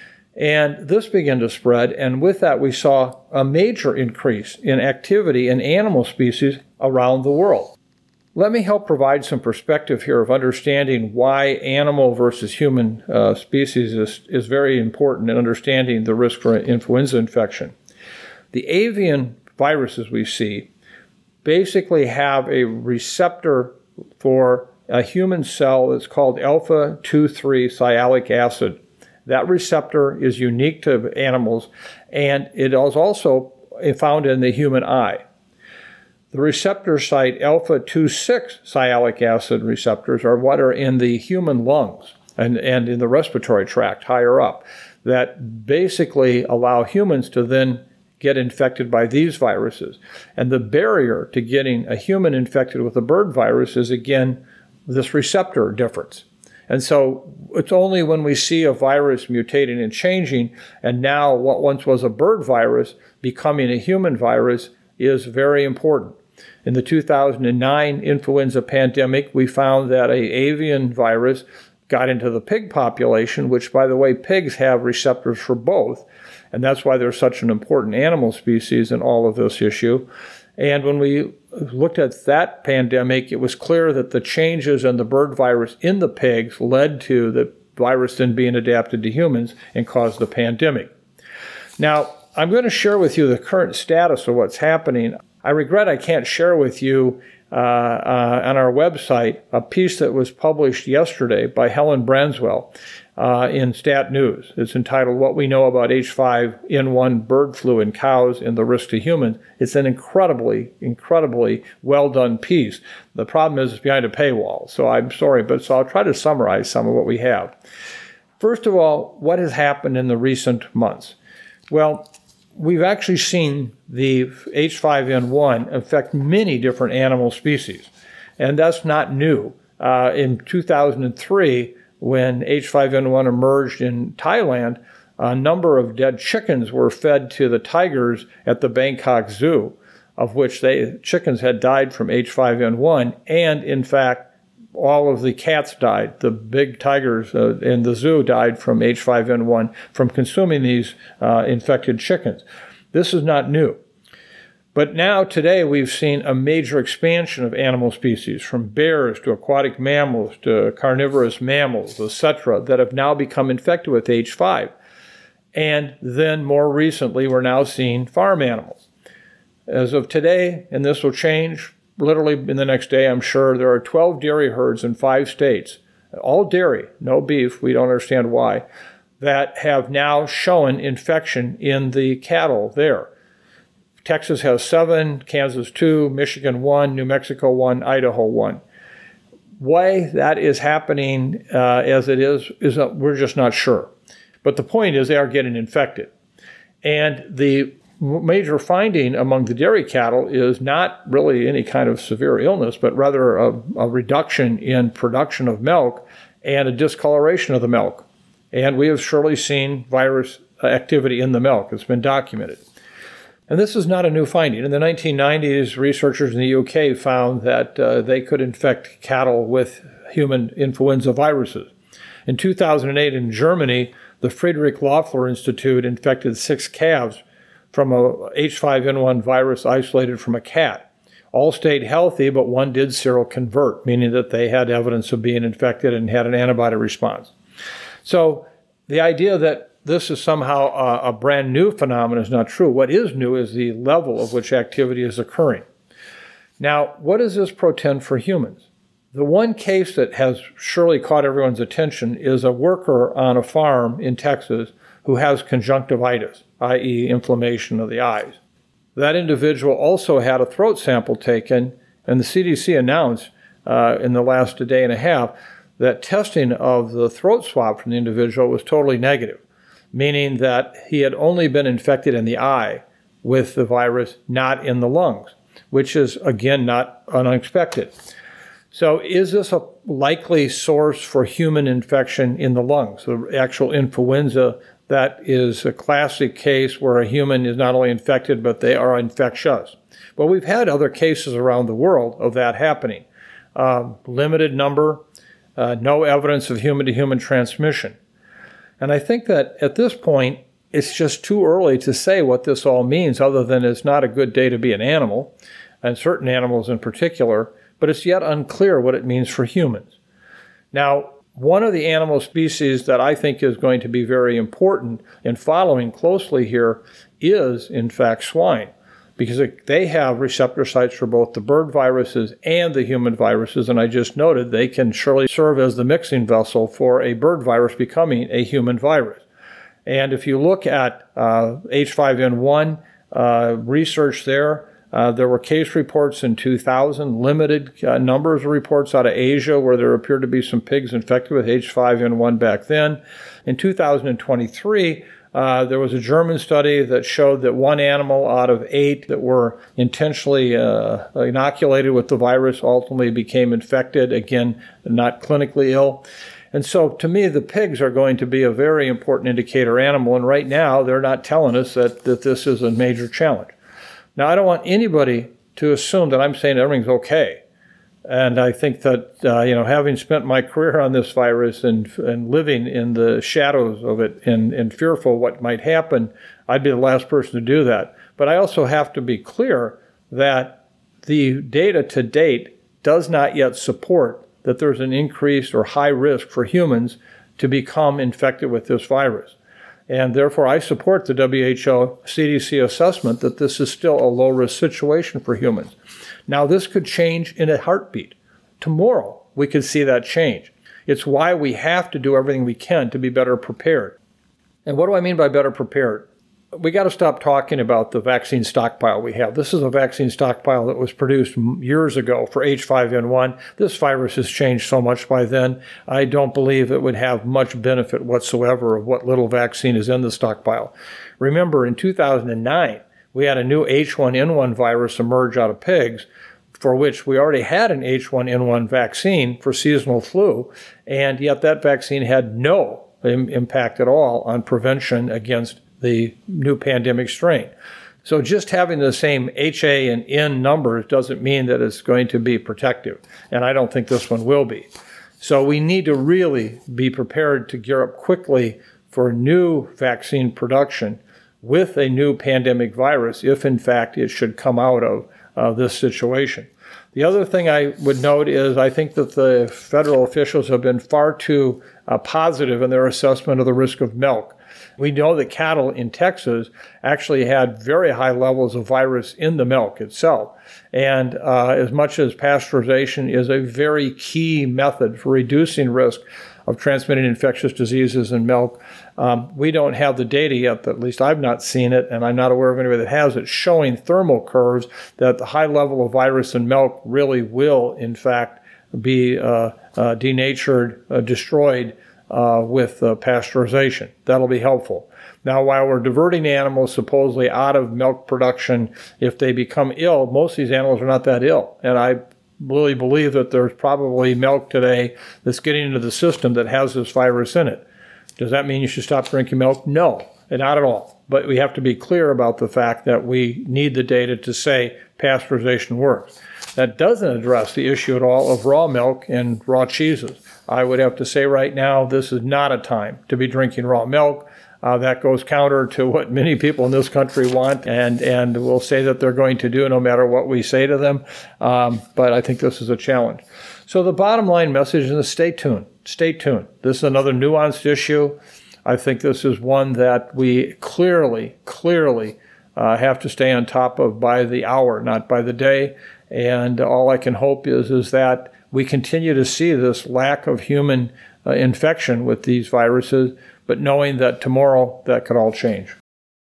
And this began to spread, and with that we saw a major increase in activity in animal species around the world. Let me help provide some perspective here of understanding why animal versus human species is very important in understanding the risk for influenza infection. The avian viruses we see basically have a receptor for a human cell that's called alpha-2,3 sialic acid. That receptor is unique to animals, and it is also found in the human eye. The receptor site alpha-2,6 sialic acid receptors are what are in the human lungs and in the respiratory tract higher up that basically allow humans to then get infected by these viruses. And the barrier to getting a human infected with a bird virus is, again, this receptor difference. And so it's only when we see a virus mutating and changing, and now what once was a bird virus becoming a human virus is very important. In the 2009 influenza pandemic, we found that an avian virus got into the pig population, which, by the way, pigs have receptors for both. And that's why they're such an important animal species in all of this issue. And when we looked at that pandemic, it was clear that the changes in the bird virus in the pigs led to the virus then being adapted to humans and caused the pandemic. Now, I'm going to share with you the current status of what's happening. I regret I can't share with you on our website a piece that was published yesterday by Helen Branswell in Stat News. It's entitled, What We Know About H5N1 Bird Flu in Cows and the Risk to Humans. It's an incredibly well-done piece. The problem is it's behind a paywall, so I'm sorry, but so I'll try to summarize some of what we have. First of all, what has happened in the recent months? Well, we've actually seen the H5N1 affect many different animal species, and that's not new. In 2003, when H5N1 emerged in Thailand, a number of dead chickens were fed to the tigers at the Bangkok Zoo. of which chickens had died from H5N1, and in fact, all of the cats died. The big tigers in the zoo died from H5N1 from consuming these infected chickens. This is not new. But now, today, we've seen a major expansion of animal species, from bears to aquatic mammals to carnivorous mammals, etc., that have now become infected with H5. And then, more recently, we're now seeing farm animals. As of today, and this will change literally in the next day, I'm sure, there are 12 dairy herds in 5 states, all dairy, no beef, we don't understand why, that have now shown infection in the cattle there. Texas has 7, Kansas 2, Michigan 1, New Mexico 1, Idaho 1. Why that is happening as it is we're just not sure. But the point is they are getting infected. And the major finding among the dairy cattle is not really any kind of severe illness, but rather a reduction in production of milk and a discoloration of the milk. And we have surely seen virus activity in the milk. It's been documented. And this is not a new finding. In the 1990s, researchers in the UK found that they could infect cattle with human influenza viruses. In 2008 in Germany, the Friedrich Loeffler Institute infected 6 calves from a H5N1 virus isolated from a cat. All stayed healthy, but one did seroconvert, meaning that they had evidence of being infected and had an antibody response. So the idea that this is somehow a brand new phenomenon is not true. What is new is the level of which activity is occurring. Now, what does this portend for humans? The one case that has surely caught everyone's attention is a worker on a farm in Texas who has conjunctivitis, i.e. inflammation of the eyes. That individual also had a throat sample taken, and the CDC announced in the last day and a half that testing of the throat swab from the individual was totally negative, meaning that he had only been infected in the eye with the virus, not in the lungs, which is, again, not unexpected. So is this a likely source for human infection in the lungs? The actual influenza, that is a classic case where a human is not only infected, but they are infectious. Well, we've had other cases around the world of that happening. Limited number, no evidence of human-to-human transmission. And I think that at this point, it's just too early to say what this all means, other than it's not a good day to be an animal, and certain animals in particular, but it's yet unclear what it means for humans. Now, one of the animal species that I think is going to be very important in following closely here is, in fact, swine, because they have receptor sites for both the bird viruses and the human viruses, and I just noted they can surely serve as the mixing vessel for a bird virus becoming a human virus. And if you look at H5N1 research there were case reports in 2000, limited numbers of reports out of Asia where there appeared to be some pigs infected with H5N1 back then. In 2023, there was a German study that showed that 1 animal out of 8 that were intentionally inoculated with the virus ultimately became infected, again, not clinically ill. And so, to me, the pigs are going to be a very important indicator animal, and right now they're not telling us that this is a major challenge. Now, I don't want anybody to assume that I'm saying everything's okay. And I think that, having spent my career on this virus and living in the shadows of it and fearful what might happen, I'd be the last person to do that. But I also have to be clear that the data to date does not yet support that there's an increased or high risk for humans to become infected with this virus. And therefore, I support the WHO CDC assessment that this is still a low-risk situation for humans. Now, this could change in a heartbeat. Tomorrow, we could see that change. It's why we have to do everything we can to be better prepared. And what do I mean by better prepared? We got to stop talking about the vaccine stockpile we have. This is a vaccine stockpile that was produced years ago for H5N1. This virus has changed so much by then. I don't believe it would have much benefit whatsoever of what little vaccine is in the stockpile. Remember, in 2009, we had a new H1N1 virus emerge out of pigs, for which we already had an H1N1 vaccine for seasonal flu, and yet that vaccine had no impact at all on prevention against the new pandemic strain. So just having the same HA and N numbers doesn't mean that it's going to be protective, and I don't think this one will be. So we need to really be prepared to gear up quickly for new vaccine production with a new pandemic virus, if in fact it should come out of this situation. The other thing I would note is I think that the federal officials have been far too positive in their assessment of the risk of milk. We know that cattle in Texas actually had very high levels of virus in the milk itself. And as much as pasteurization is a very key method for reducing risk of transmitting infectious diseases in milk, we don't have the data yet, at least I've not seen it, and I'm not aware of anybody that has it, showing thermal curves that the high level of virus in milk really will, in fact, be denatured, destroyed with pasteurization. That'll be helpful. Now, while we're diverting animals supposedly out of milk production, if they become ill, most of these animals are not that ill. And I really believe that there's probably milk today that's getting into the system that has this virus in it. Does that mean you should stop drinking milk? No, not at all. But we have to be clear about the fact that we need the data to say pasteurization works. That doesn't address the issue at all of raw milk and raw cheeses. I would have to say right now, this is not a time to be drinking raw milk. That goes counter to what many people in this country want and will say that they're going to do no matter what we say to them. But I think this is a challenge. So the bottom line message is stay tuned. Stay tuned. This is another nuanced issue. I think this is one that we clearly have to stay on top of by the hour, not by the day. And all I can hope is that we continue to see this lack of human infection with these viruses, but knowing that tomorrow that could all change.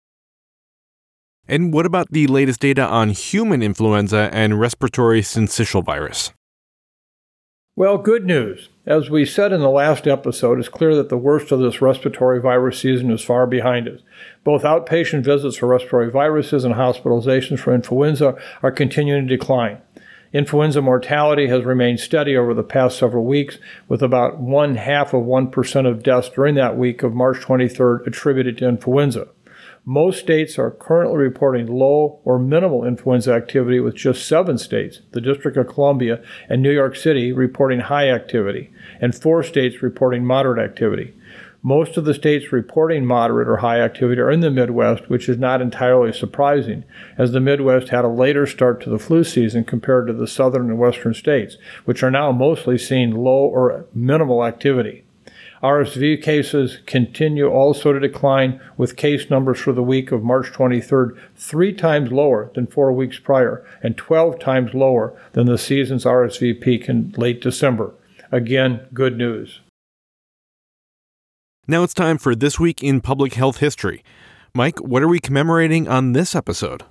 And what about the latest data on human influenza and respiratory syncytial virus? Well, good news. As we said in the last episode, it's clear that the worst of this respiratory virus season is far behind us. Both outpatient visits for respiratory viruses and hospitalizations for influenza are continuing to decline. Influenza mortality has remained steady over the past several weeks, with about 0.5% of deaths during that week of March 23rd attributed to influenza. Most states are currently reporting low or minimal influenza activity, with just 7 states, the District of Columbia and New York City, reporting high activity, and 4 states reporting moderate activity. Most of the states reporting moderate or high activity are in the Midwest, which is not entirely surprising, as the Midwest had a later start to the flu season compared to the southern and western states, which are now mostly seeing low or minimal activity. RSV cases continue also to decline, with case numbers for the week of March 23rd 3 times lower than 4 weeks prior and 12 times lower than the season's RSV peak in late December. Again, good news. Now it's time for This Week in Public Health History. Mike, what are we commemorating on this episode?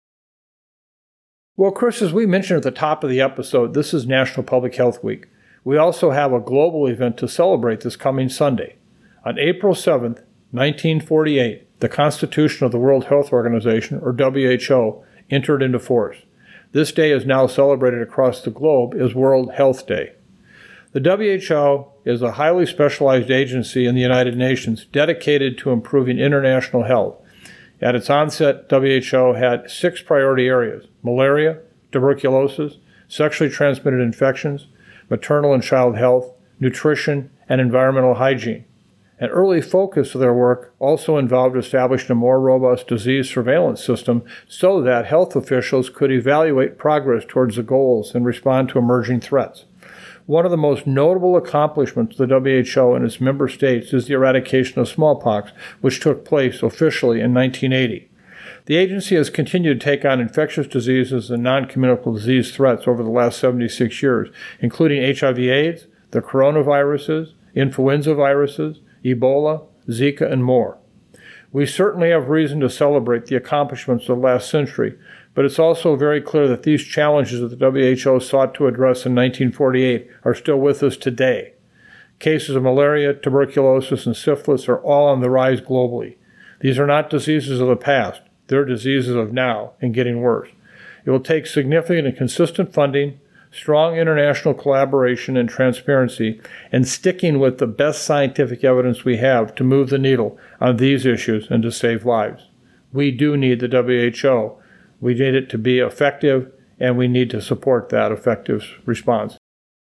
Well, Chris, as we mentioned at the top of the episode, this is National Public Health Week. We also have a global event to celebrate this coming Sunday. On April 7th, 1948, the Constitution of the World Health Organization, or WHO, entered into force. This day is now celebrated across the globe as World Health Day. The WHO is a highly specialized agency in the United Nations dedicated to improving international health. At its onset, WHO had 6 priority areas: malaria, tuberculosis, sexually transmitted infections, maternal and child health, nutrition, and environmental hygiene. An early focus of their work also involved establishing a more robust disease surveillance system so that health officials could evaluate progress towards the goals and respond to emerging threats. One of the most notable accomplishments of the WHO and its member states is the eradication of smallpox, which took place officially in 1980. The agency has continued to take on infectious diseases and non-communicable disease threats over the last 76 years, including HIV/AIDS, the coronaviruses, influenza viruses, Ebola, Zika, and more. We certainly have reason to celebrate the accomplishments of the last century, but it's also very clear that these challenges that the WHO sought to address in 1948 are still with us today. Cases of malaria, tuberculosis, and syphilis are all on the rise globally. These are not diseases of the past. They're diseases of now and getting worse. It will take significant and consistent funding, strong international collaboration and transparency, and sticking with the best scientific evidence we have to move the needle on these issues and to save lives. we do need the WHO. We need it to be effective, and we need to support that effective response.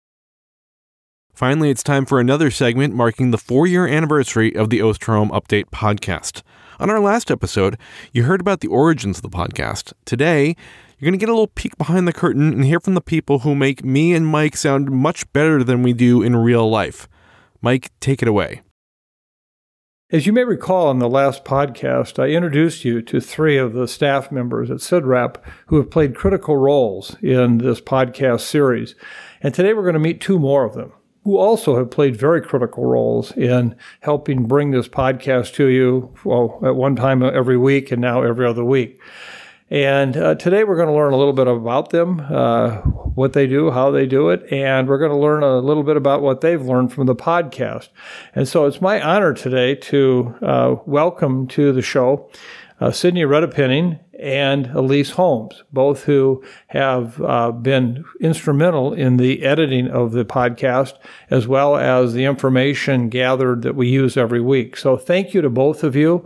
Finally, it's time for another segment marking the 4-year anniversary of the Osterholm Update podcast. On our last episode, you heard about the origins of the podcast. Today, you're going to get a little peek behind the curtain and hear from the people who make me and Mike sound much better than we do in real life. Mike, take it away. As you may recall in the last podcast, I introduced you to 3 of the staff members at CIDRAP who have played critical roles in this podcast series. And today we're going to meet 2 more of them, who also have played very critical roles in helping bring this podcast to you, well, at one time every week and now every other week. And today we're going to learn a little bit about them, what they do, how they do it, and we're going to learn a little bit about what they've learned from the podcast. And so it's my honor today to welcome to the show Sydney Redepinning and Elise Holmes, both who have been instrumental in the editing of the podcast, as well as the information gathered that we use every week. So thank you to both of you.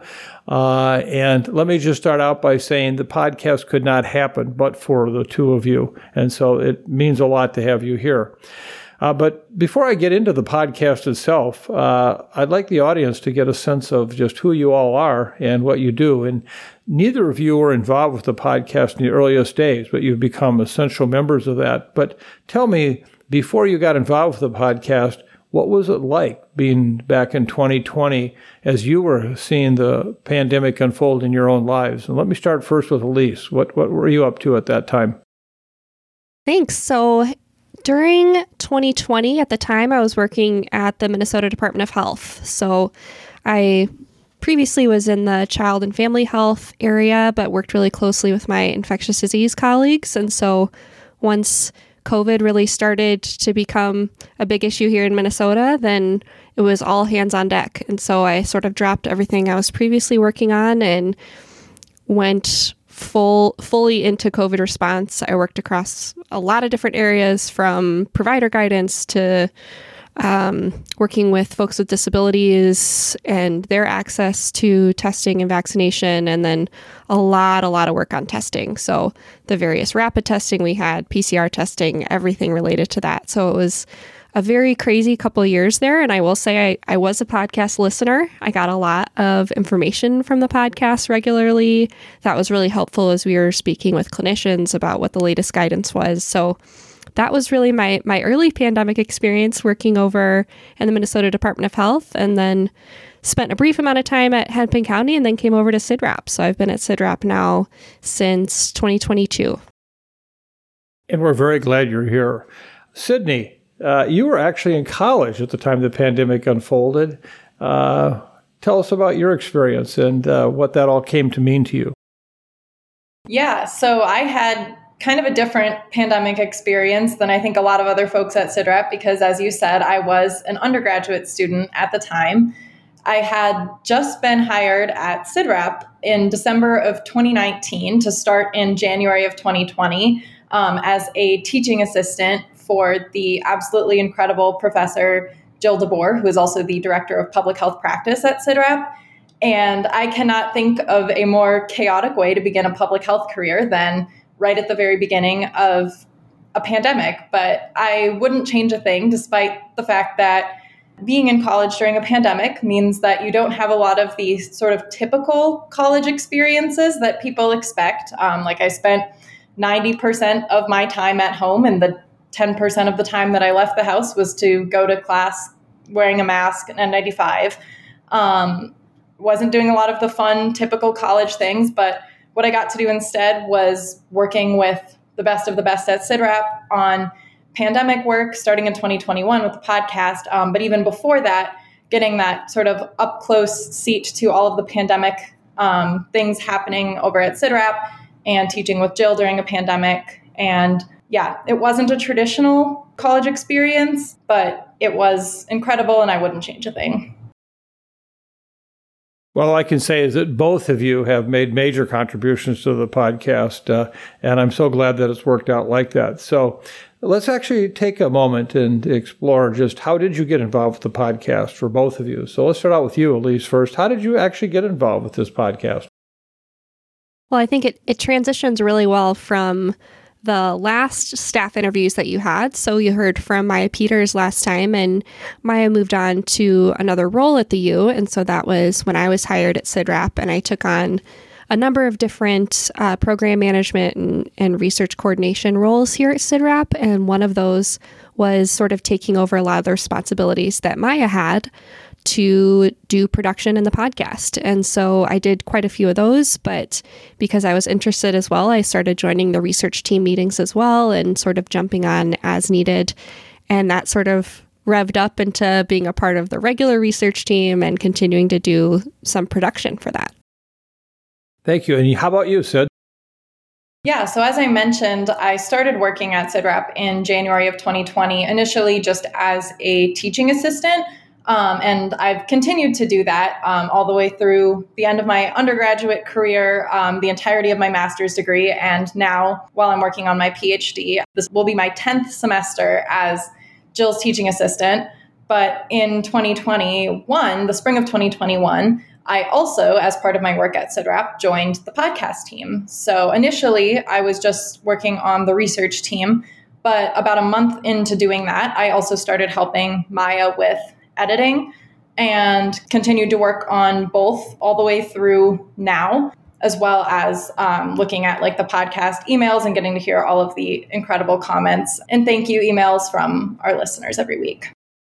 And let me just start out by saying the podcast could not happen but for the 2 of you. And so it means a lot to have you here. But before I get into the podcast itself, I'd like the audience to get a sense of just who you all are and what you do. And neither of you were involved with the podcast in the earliest days, but you've become essential members of that. But tell me, before you got involved with the podcast, what was it like being back in 2020 as you were seeing the pandemic unfold in your own lives? And let me start first with Elise. What were you up to at that time? Thanks. So during 2020, at the time, I was working at the Minnesota Department of Health. So I previously was in the child and family health area, but worked really closely with my infectious disease colleagues. And so once COVID really started to become a big issue here in Minnesota, then it was all hands on deck. And so I sort of dropped everything I was previously working on and went fully into COVID response. I worked across a lot of different areas, from provider guidance to working with folks with disabilities and their access to testing and vaccination, and then a lot of work on testing. So the various rapid testing we had, PCR testing, everything related to that. So it was a very crazy couple of years there. And I will say I was a podcast listener. I got a lot of information from the podcast regularly. That was really helpful as we were speaking with clinicians about what the latest guidance was. So that was really my early pandemic experience working over in the Minnesota Department of Health, and then spent a brief amount of time at Hennepin County and then came over to CIDRAP. So I've been at CIDRAP now since 2022. And we're very glad you're here. Sydney, you were actually in college at the time the pandemic unfolded. Tell us about your experience and what that all came to mean to you. Yeah, so I had kind of a different pandemic experience than I think a lot of other folks at CIDRAP, because as you said, I was an undergraduate student at the time. I had just been hired at CIDRAP in December of 2019 to start in January of 2020 as a teaching assistant for the absolutely incredible Professor Jill DeBoer, who is also the Director of Public Health Practice at CIDRAP. And I cannot think of a more chaotic way to begin a public health career than right at the very beginning of a pandemic. But I wouldn't change a thing, despite the fact that being in college during a pandemic means that you don't have a lot of the sort of typical college experiences that people expect. Like I spent 90% of my time at home, and the 10% of the time that I left the house was to go to class wearing a mask and N95. Wasn't doing a lot of the fun, typical college things, but what I got to do instead was working with the best of the best at CIDRAP on pandemic work, starting in 2021 with the podcast. But even before that, getting that sort of up close seat to all of the pandemic things happening over at CIDRAP, and teaching with Jill during a pandemic. And yeah, it wasn't a traditional college experience, but it was incredible, and I wouldn't change a thing. Well, all I can say is that both of you have made major contributions to the podcast, and I'm so glad that it's worked out like that. So let's actually take a moment and explore just how did you get involved with the podcast for both of you. So let's start out with you, Elise, first. How did you actually get involved with this podcast? Well, I think it transitions really well from the last staff interviews that you had. So you heard from Maya Peters last time, and Maya moved on to another role at the U. And so that was when I was hired at CIDRAP, and I took on a number of different program management and research coordination roles here at CIDRAP. And one of those was sort of taking over a lot of the responsibilities that Maya had to do production in the podcast. And so I did quite a few of those, but because I was interested as well, I started joining the research team meetings as well and sort of jumping on as needed. And that sort of revved up into being a part of the regular research team and continuing to do some production for that. Thank you. And how about you, Sid? Yeah, so as I mentioned, I started working at CIDRAP in January of 2020, initially just as a teaching assistant. And I've continued to do that all the way through the end of my undergraduate career, the entirety of my master's degree. And now, while I'm working on my PhD, this will be my 10th semester as Jill's teaching assistant. But in 2021, the spring of 2021, I also, as part of my work at CIDRAP, joined the podcast team. So initially, I was just working on the research team. But about a month into doing that, I also started helping Maya with editing and continued to work on both all the way through now, as well as looking at like the podcast emails and getting to hear all of the incredible comments and thank you emails from our listeners every week.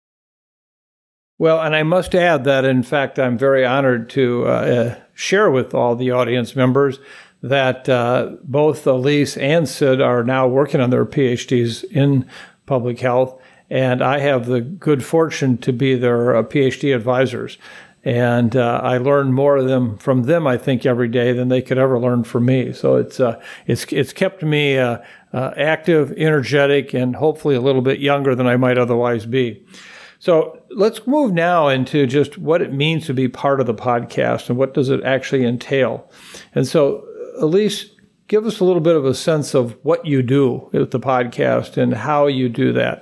Well, and I must add that, in fact, I'm very honored to share with all the audience members that both Elise and Sid are now working on their PhDs in public health. And I have the good fortune to be their PhD advisors. And I learn more from them, I think, every day than they could ever learn from me. So it's kept me active, energetic, and hopefully a little bit younger than I might otherwise be. So let's move now into just what it means to be part of the podcast and what does it actually entail. And so, Elise, give us a little bit of a sense of what you do with the podcast and how you do that.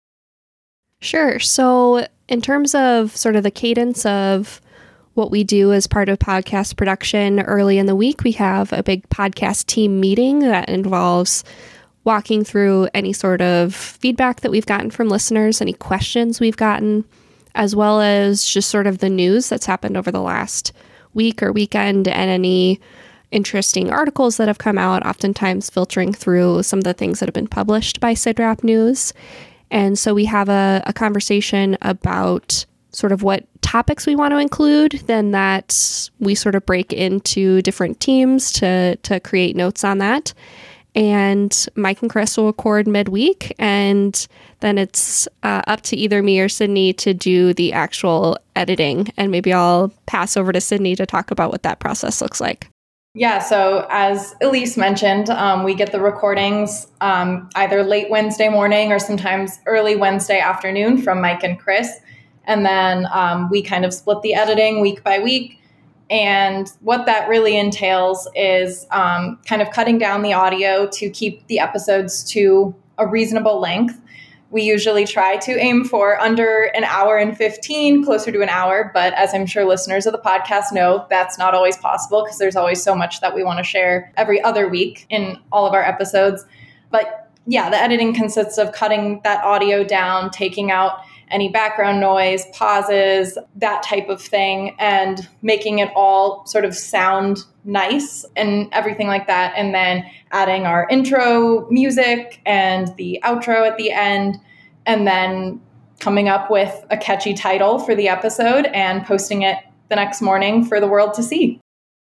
Sure. So in terms of sort of the cadence of what we do as part of podcast production, early in the week, we have a big podcast team meeting that involves walking through any sort of feedback that we've gotten from listeners, any questions we've gotten, as well as just sort of the news that's happened over the last week or weekend and any interesting articles that have come out, oftentimes filtering through some of the things that have been published by CIDRAP News. And so we have a conversation about sort of what topics we want to include, then that we sort of break into different teams to create notes on that. And Mike and Chris will record midweek, and then it's up to either me or Sydney to do the actual editing. And maybe I'll pass over to Sydney to talk about what that process looks like. Yeah, so as Elise mentioned, we get the recordings either late Wednesday morning or sometimes early Wednesday afternoon from Mike and Chris. And then we kind of split the editing week by week. And what that really entails is kind of cutting down the audio to keep the episodes to a reasonable length. We usually try to aim for under an hour and 15, closer to an hour. But as I'm sure listeners of the podcast know, that's not always possible because there's always so much that we want to share every other week in all of our episodes. But yeah, the editing consists of cutting that audio down, taking out any background noise, pauses, that type of thing, and making it all sort of sound nice and everything like that. And then adding our intro music and the outro at the end, and then coming up with a catchy title for the episode and posting it the next morning for the world to see.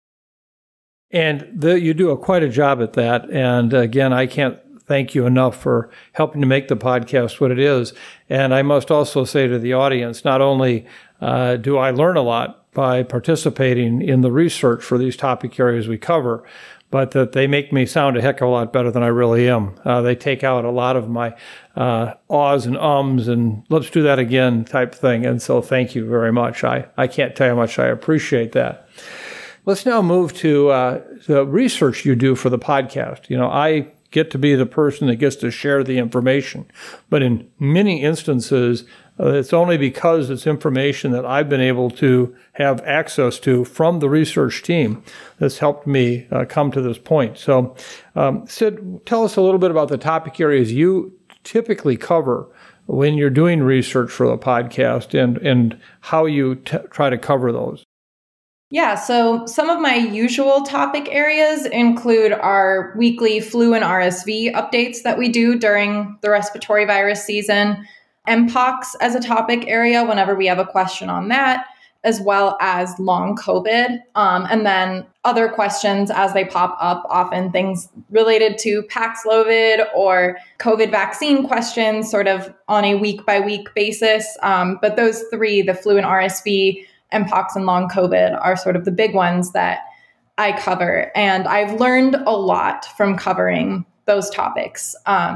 And you do quite a job at that. And again, I can't thank you enough for helping to make the podcast what it is. And I must also say to the audience, not only do I learn a lot by participating in the research for these topic areas we cover, but that they make me sound a heck of a lot better than I really am. They take out a lot of my ahs and ums and let's do that again type thing. And so thank you very much. I can't tell you how much I appreciate that. Let's now move to the research you do for the podcast. You know, I get to be the person that gets to share the information. But in many instances, It's only because it's information that I've been able to have access to from the research team that's helped me come to this point. So, Sid, tell us a little bit about the topic areas you typically cover when you're doing research for the podcast and how you try to cover those. Yeah, so some of my usual topic areas include our weekly flu and RSV updates that we do during the respiratory virus season, Mpox as a topic area whenever we have a question on that, as well as long COVID, and then other questions as they pop up, often things related to Paxlovid or COVID vaccine questions sort of on a week-by-week basis. But those three, the flu and RSV, Mpox and long COVID, are sort of the big ones that I cover. And I've learned a lot from covering those topics.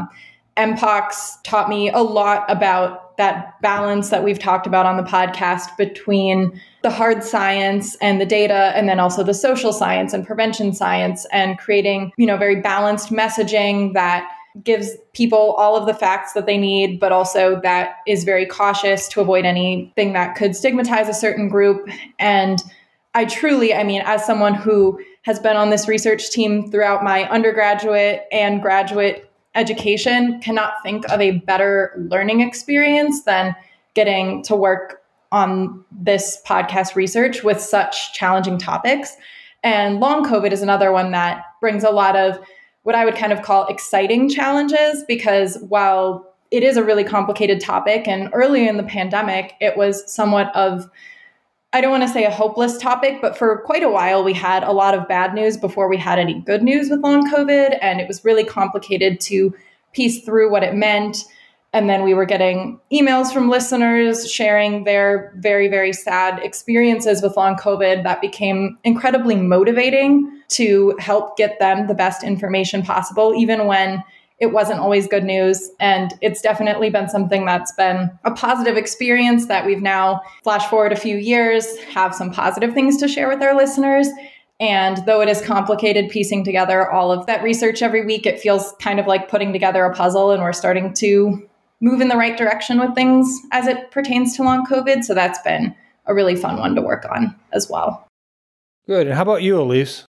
Mpox taught me a lot about that balance that we've talked about on the podcast between the hard science and the data, and then also the social science and prevention science, and creating, very balanced messaging that gives people all of the facts that they need, but also that is very cautious to avoid anything that could stigmatize a certain group. And I truly, as someone who has been on this research team throughout my undergraduate and graduate education, cannot think of a better learning experience than getting to work on this podcast research with such challenging topics. And long COVID is another one that brings a lot of what I would kind of call exciting challenges, because while it is a really complicated topic, and early in the pandemic, it was somewhat of, I don't want to say a hopeless topic, but for quite a while, we had a lot of bad news before we had any good news with long COVID. And it was really complicated to piece through what it meant. And then we were getting emails from listeners sharing their very, very sad experiences with long COVID that became incredibly motivating to help get them the best information possible, even when it wasn't always good news. And it's definitely been something that's been a positive experience that we've now, flash forward a few years, have some positive things to share with our listeners. And though it is complicated piecing together all of that research every week, it feels kind of like putting together a puzzle, and we're starting to move in the right direction with things as it pertains to long COVID. So that's been a really fun one to work on as well. Good. And how about you, Elise?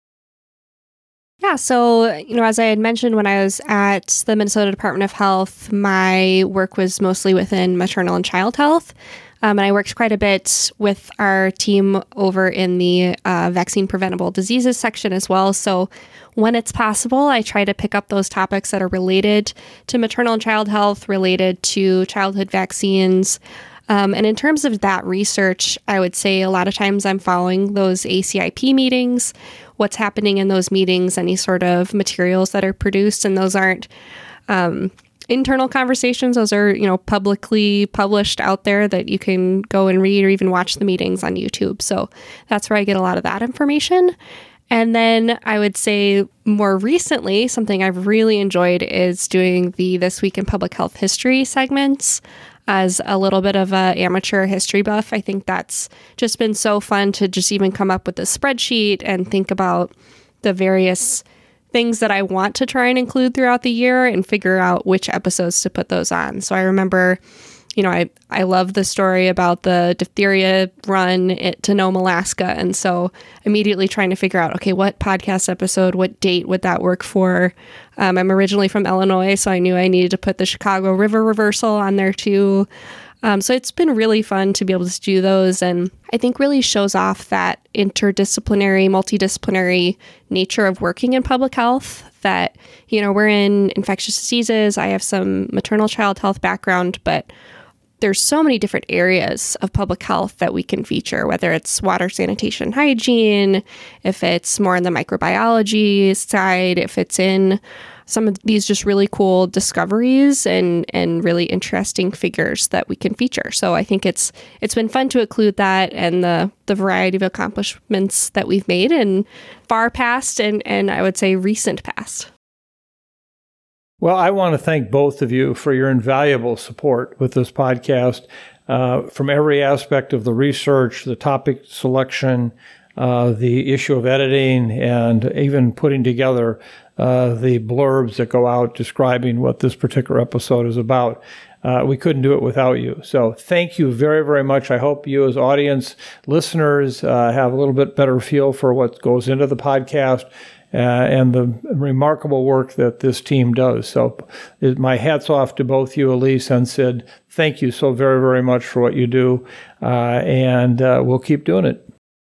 Yeah, so, as I had mentioned when I was at the Minnesota Department of Health, my work was mostly within maternal and child health. And I worked quite a bit with our team over in the vaccine preventable diseases section as well. So when it's possible, I try to pick up those topics that are related to maternal and child health, related to childhood vaccines. And in terms of that research, I would say a lot of times I'm following those ACIP meetings, what's happening in those meetings, any sort of materials that are produced. And those aren't internal conversations. Those are, publicly published out there that you can go and read or even watch the meetings on YouTube. So that's where I get a lot of that information. And then I would say more recently, something I've really enjoyed is doing the This Week in Public Health History segments. As a little bit of an amateur history buff, I think that's just been so fun to just even come up with a spreadsheet and think about the various things that I want to try and include throughout the year and figure out which episodes to put those on. So I remember, I love the story about the diphtheria run to Nome, Alaska. And so immediately trying to figure out, okay, what podcast episode, what date would that work for? I'm originally from Illinois, so I knew I needed to put the Chicago River reversal on there too. So it's been really fun to be able to do those, and I think really shows off that interdisciplinary, multidisciplinary nature of working in public health, that, we're in infectious diseases. I have some maternal child health background, but there's so many different areas of public health that we can feature, whether it's water, sanitation, hygiene, if it's more on the microbiology side, if it's in some of these just really cool discoveries and really interesting figures that we can feature. So I think it's been fun to include that and the variety of accomplishments that we've made in far past and I would say recent past. Well, I want to thank both of you for your invaluable support with this podcast, from every aspect of the research, the topic selection, the issue of editing, and even putting together the blurbs that go out describing what this particular episode is about. we couldn't do it without you. So thank you very, very much. I hope you as audience listeners have a little bit better feel for what goes into the podcast and the remarkable work that this team does. So my hat's off to both you, Elise and Sid. Thank you so very, very much for what you do, and we'll keep doing it.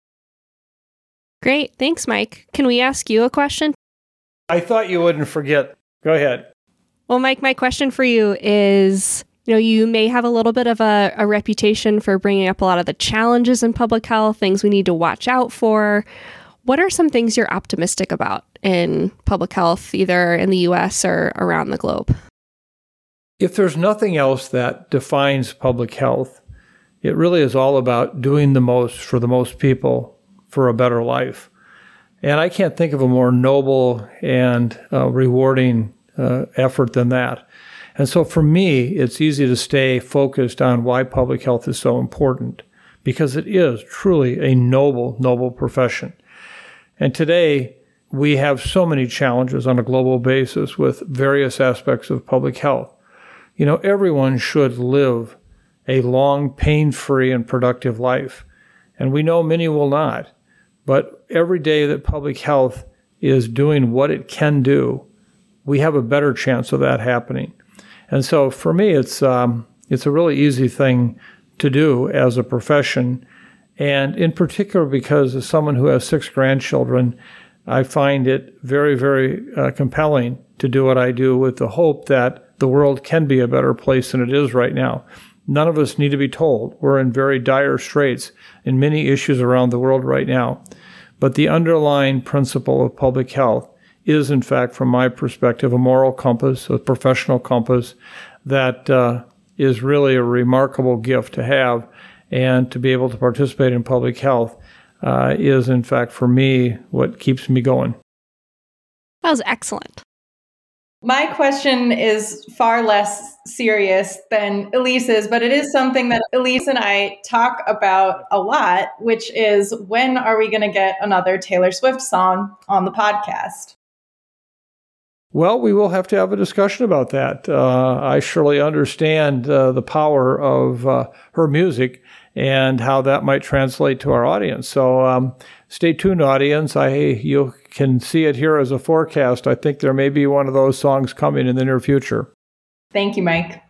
Great. Thanks, Mike. Can we ask you a question? I thought you wouldn't forget. Go ahead. Well, Mike, my question for you is, you may have a little bit of a reputation for bringing up a lot of the challenges in public health, things we need to watch out for. What are some things you're optimistic about in public health, either in the U.S. or around the globe? If there's nothing else that defines public health, it really is all about doing the most for the most people for a better life. And I can't think of a more noble and rewarding effort than that. And so for me, it's easy to stay focused on why public health is so important, because it is truly a noble, noble profession. And today, we have so many challenges on a global basis with various aspects of public health. Everyone should live a long, pain-free, and productive life. And we know many will not. But every day that public health is doing what it can do, we have a better chance of that happening. And so for me, it's a really easy thing to do as a profession. And in particular, because as someone who has 6 grandchildren, I find it very, very compelling to do what I do with the hope that the world can be a better place than it is right now. None of us need to be told. We're in very dire straits in many issues around the world right now. But the underlying principle of public health is, in fact, from my perspective, a moral compass, a professional compass that is really a remarkable gift to have. And to be able to participate in public health is, in fact, for me, what keeps me going. That was excellent. My question is far less serious than Elise's, but it is something that Elise and I talk about a lot, which is, when are we going to get another Taylor Swift song on the podcast? Well, we will have to have a discussion about that. I surely understand the power of her music and how that might translate to our audience. So stay tuned, audience. You can see it here as a forecast. I think there may be one of those songs coming in the near future. Thank you, Mike.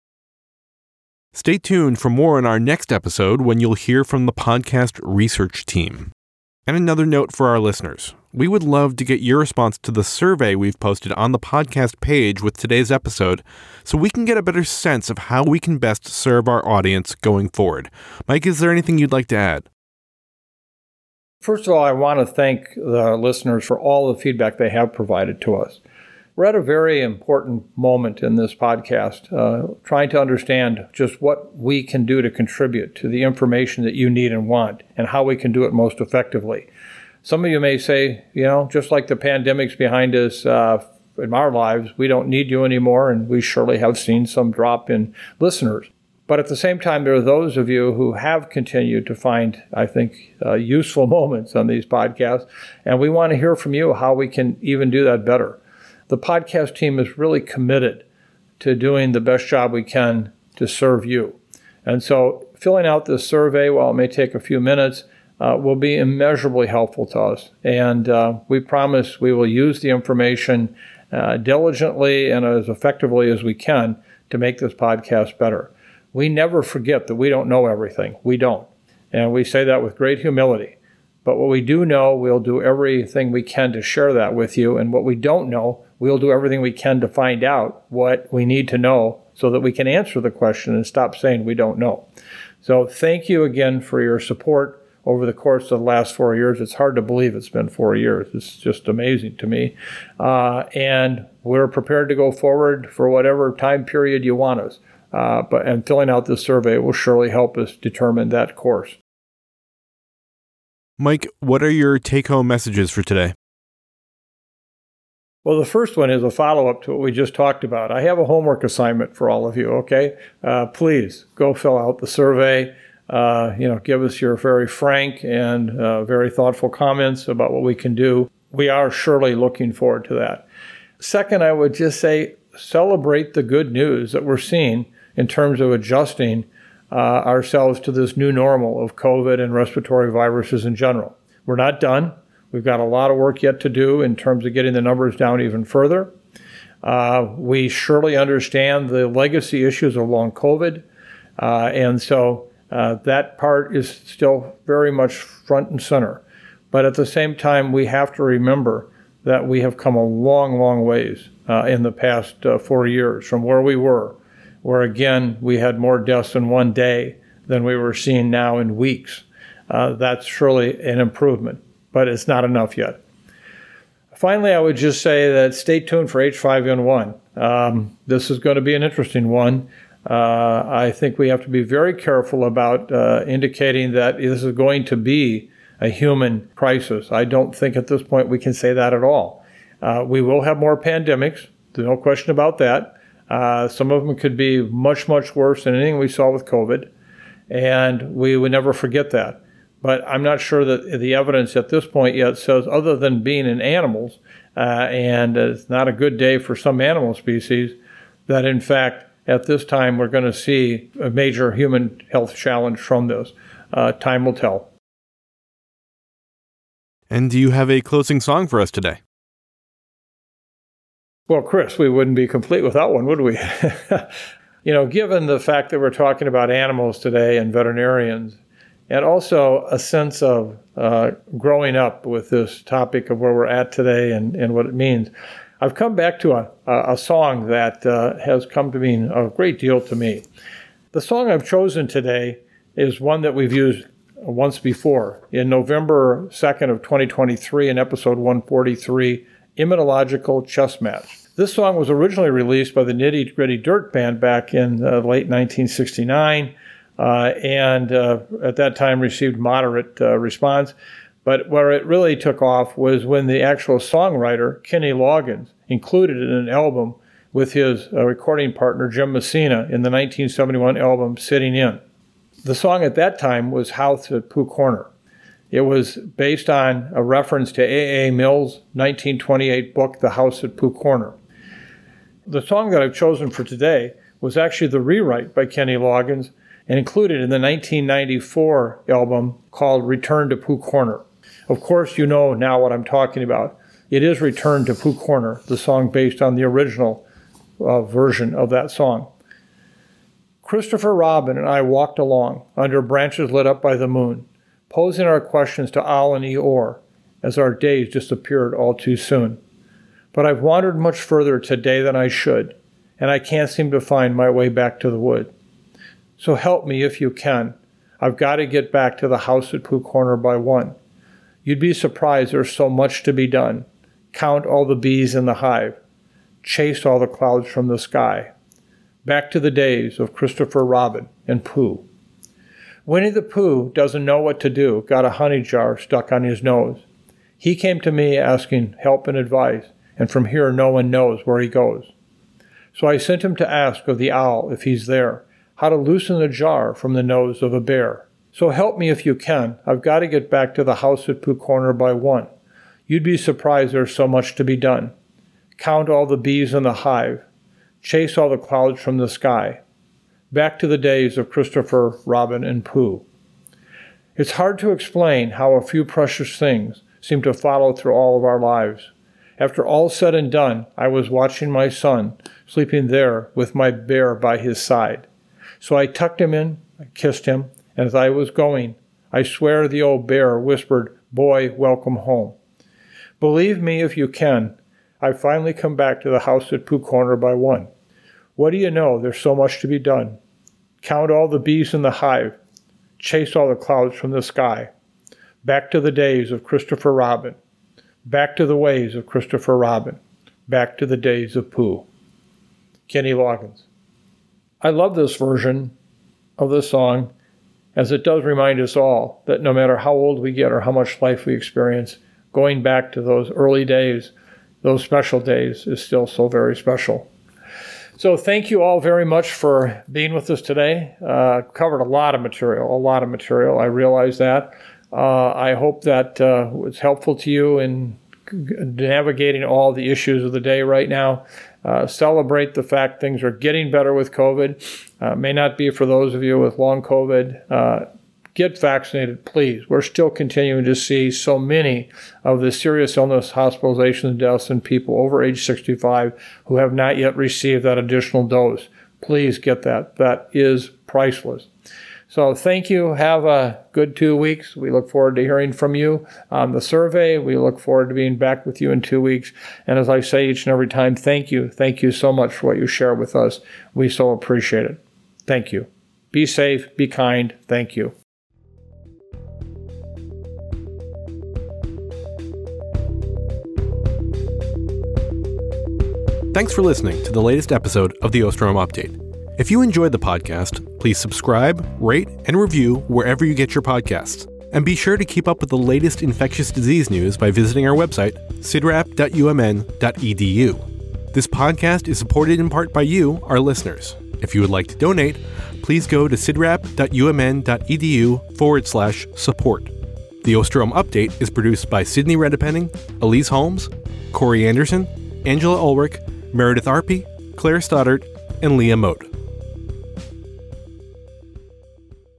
Stay tuned for more in our next episode, when you'll hear from the podcast research team. And another note for our listeners. We would love to get your response to the survey we've posted on the podcast page with today's episode, so we can get a better sense of how we can best serve our audience going forward. Mike, is there anything you'd like to add? First of all, I want to thank the listeners for all the feedback they have provided to us. We're at a very important moment in this podcast, trying to understand just what we can do to contribute to the information that you need and want, and how we can do it most effectively. Some of you may say, just like the pandemic's behind us in our lives, we don't need you anymore, and we surely have seen some drop in listeners. But at the same time, there are those of you who have continued to find, I think, useful moments on these podcasts, and we want to hear from you how we can even do that better. The podcast team is really committed to doing the best job we can to serve you. And so filling out this survey, while it may take a few minutes, will be immeasurably helpful to us. And we promise we will use the information diligently and as effectively as we can to make this podcast better. We never forget that we don't know everything. We don't. And we say that with great humility. But what we do know, we'll do everything we can to share that with you. And what we don't know, we'll do everything we can to find out what we need to know so that we can answer the question and stop saying we don't know. So thank you again for your support over the course of the last 4 years. It's hard to believe it's been 4 years. It's just amazing to me. And we're prepared to go forward for whatever time period you want us. And filling out this survey will surely help us determine that course. Mike, what are your take-home messages for today? Well, the first one is a follow-up to what we just talked about. I have a homework assignment for all of you, okay? Please go fill out the survey. Give us your very frank and very thoughtful comments about what we can do. We are surely looking forward to that. Second, I would just say celebrate the good news that we're seeing in terms of adjusting ourselves to this new normal of COVID and respiratory viruses in general. We're not done. We've got a lot of work yet to do in terms of getting the numbers down even further. We surely understand the legacy issues of long COVID, and so that part is still very much front and center. But at the same time, we have to remember that we have come a long, long ways in the past 4 years from where we were, where again, we had more deaths in one day than we were seeing now in weeks. That's surely an improvement, but it's not enough yet. Finally, I would just say that stay tuned for H5N1. This is going to be an interesting one. I think we have to be very careful about indicating that this is going to be a human crisis. I don't think at this point we can say that at all. We will have more pandemics. There's no question about that. Some of them could be much, much worse than anything we saw with COVID, and we would never forget that. But I'm not sure that the evidence at this point yet says, other than being in animals, and it's not a good day for some animal species, that in fact, at this time, we're going to see a major human health challenge from this. Time will tell. And do you have a closing song for us today? Well, Chris, we wouldn't be complete without one, would we? Given the fact that we're talking about animals today and veterinarians, and also a sense of growing up with this topic of where we're at today and what it means, I've come back to a song that has come to mean a great deal to me. The song I've chosen today is one that we've used once before. In November 2nd of 2023, in episode 143, Immunological Chess Match. This song was originally released by the Nitty Gritty Dirt Band back in late 1969, and at that time received moderate response. But where it really took off was when the actual songwriter, Kenny Loggins, included it in an album with his recording partner, Jim Messina, in the 1971 album Sitting In. The song at that time was House at Pooh Corner. It was based on a reference to A.A. Mills' 1928 book, The House at Pooh Corner. The song that I've chosen for today was actually the rewrite by Kenny Loggins and included in the 1994 album called Return to Pooh Corner. Of course, you know now what I'm talking about. It is Return to Pooh Corner, the song based on the original version of that song. Christopher Robin and I walked along under branches lit up by the moon, posing our questions to Owl and Eeyore as our days disappeared all too soon. But I've wandered much further today than I should, and I can't seem to find my way back to the wood. So help me if you can. I've got to get back to the house at Pooh Corner by 1. You'd be surprised there's so much to be done. Count all the bees in the hive. Chase all the clouds from the sky. Back to the days of Christopher Robin and Pooh. Winnie the Pooh doesn't know what to do, got a honey jar stuck on his nose. He came to me asking help and advice, and from here no one knows where he goes. So I sent him to ask of the owl, if he's there, how to loosen the jar from the nose of a bear. So help me if you can. I've got to get back to the house at Pooh Corner by 1. You'd be surprised there's so much to be done. Count all the bees in the hive. Chase all the clouds from the sky. Back to the days of Christopher, Robin, and Pooh. It's hard to explain how a few precious things seem to follow through all of our lives. After all said and done, I was watching my son sleeping there with my bear by his side. So I tucked him in, I kissed him, and as I was going, I swear the old bear whispered, "Boy, welcome home." Believe me if you can, I finally come back to the house at Pooh Corner by 1. What do you know? There's so much to be done. Count all the bees in the hive. Chase all the clouds from the sky. Back to the days of Christopher Robin. Back to the ways of Christopher Robin. Back to the days of Pooh. Kenny Loggins. I love this version of the song, as it does remind us all that no matter how old we get or how much life we experience, going back to those early days, those special days, is still so very special. So thank you all very much for being with us today. Covered a lot of material. I realize that. I hope that it's helpful to you in navigating all the issues of the day right now. Celebrate the fact things are getting better with COVID. May not be for those of you with long COVID. Get vaccinated, please. We're still continuing to see so many of the serious illness, hospitalizations, and deaths in people over age 65 who have not yet received that additional dose. Please get that. That is priceless. So thank you. Have a good 2 weeks. We look forward to hearing from you on the survey. We look forward to being back with you in 2 weeks. And as I say each and every time, thank you. Thank you so much for what you share with us. We so appreciate it. Thank you. Be safe. Be kind. Thank you. Thanks for listening to the latest episode of the Ostrom Update. If you enjoyed the podcast, please subscribe, rate, and review wherever you get your podcasts. And be sure to keep up with the latest infectious disease news by visiting our website, cidrap.umn.edu. This podcast is supported in part by you, our listeners. If you would like to donate, please go to cidrap.umn.edu/support. The Ostrom Update is produced by Sydney Redepenning, Elise Holmes, Corey Anderson, Angela Ulrich, Meredith Arpey, Claire Stoddart, and Leah Moat.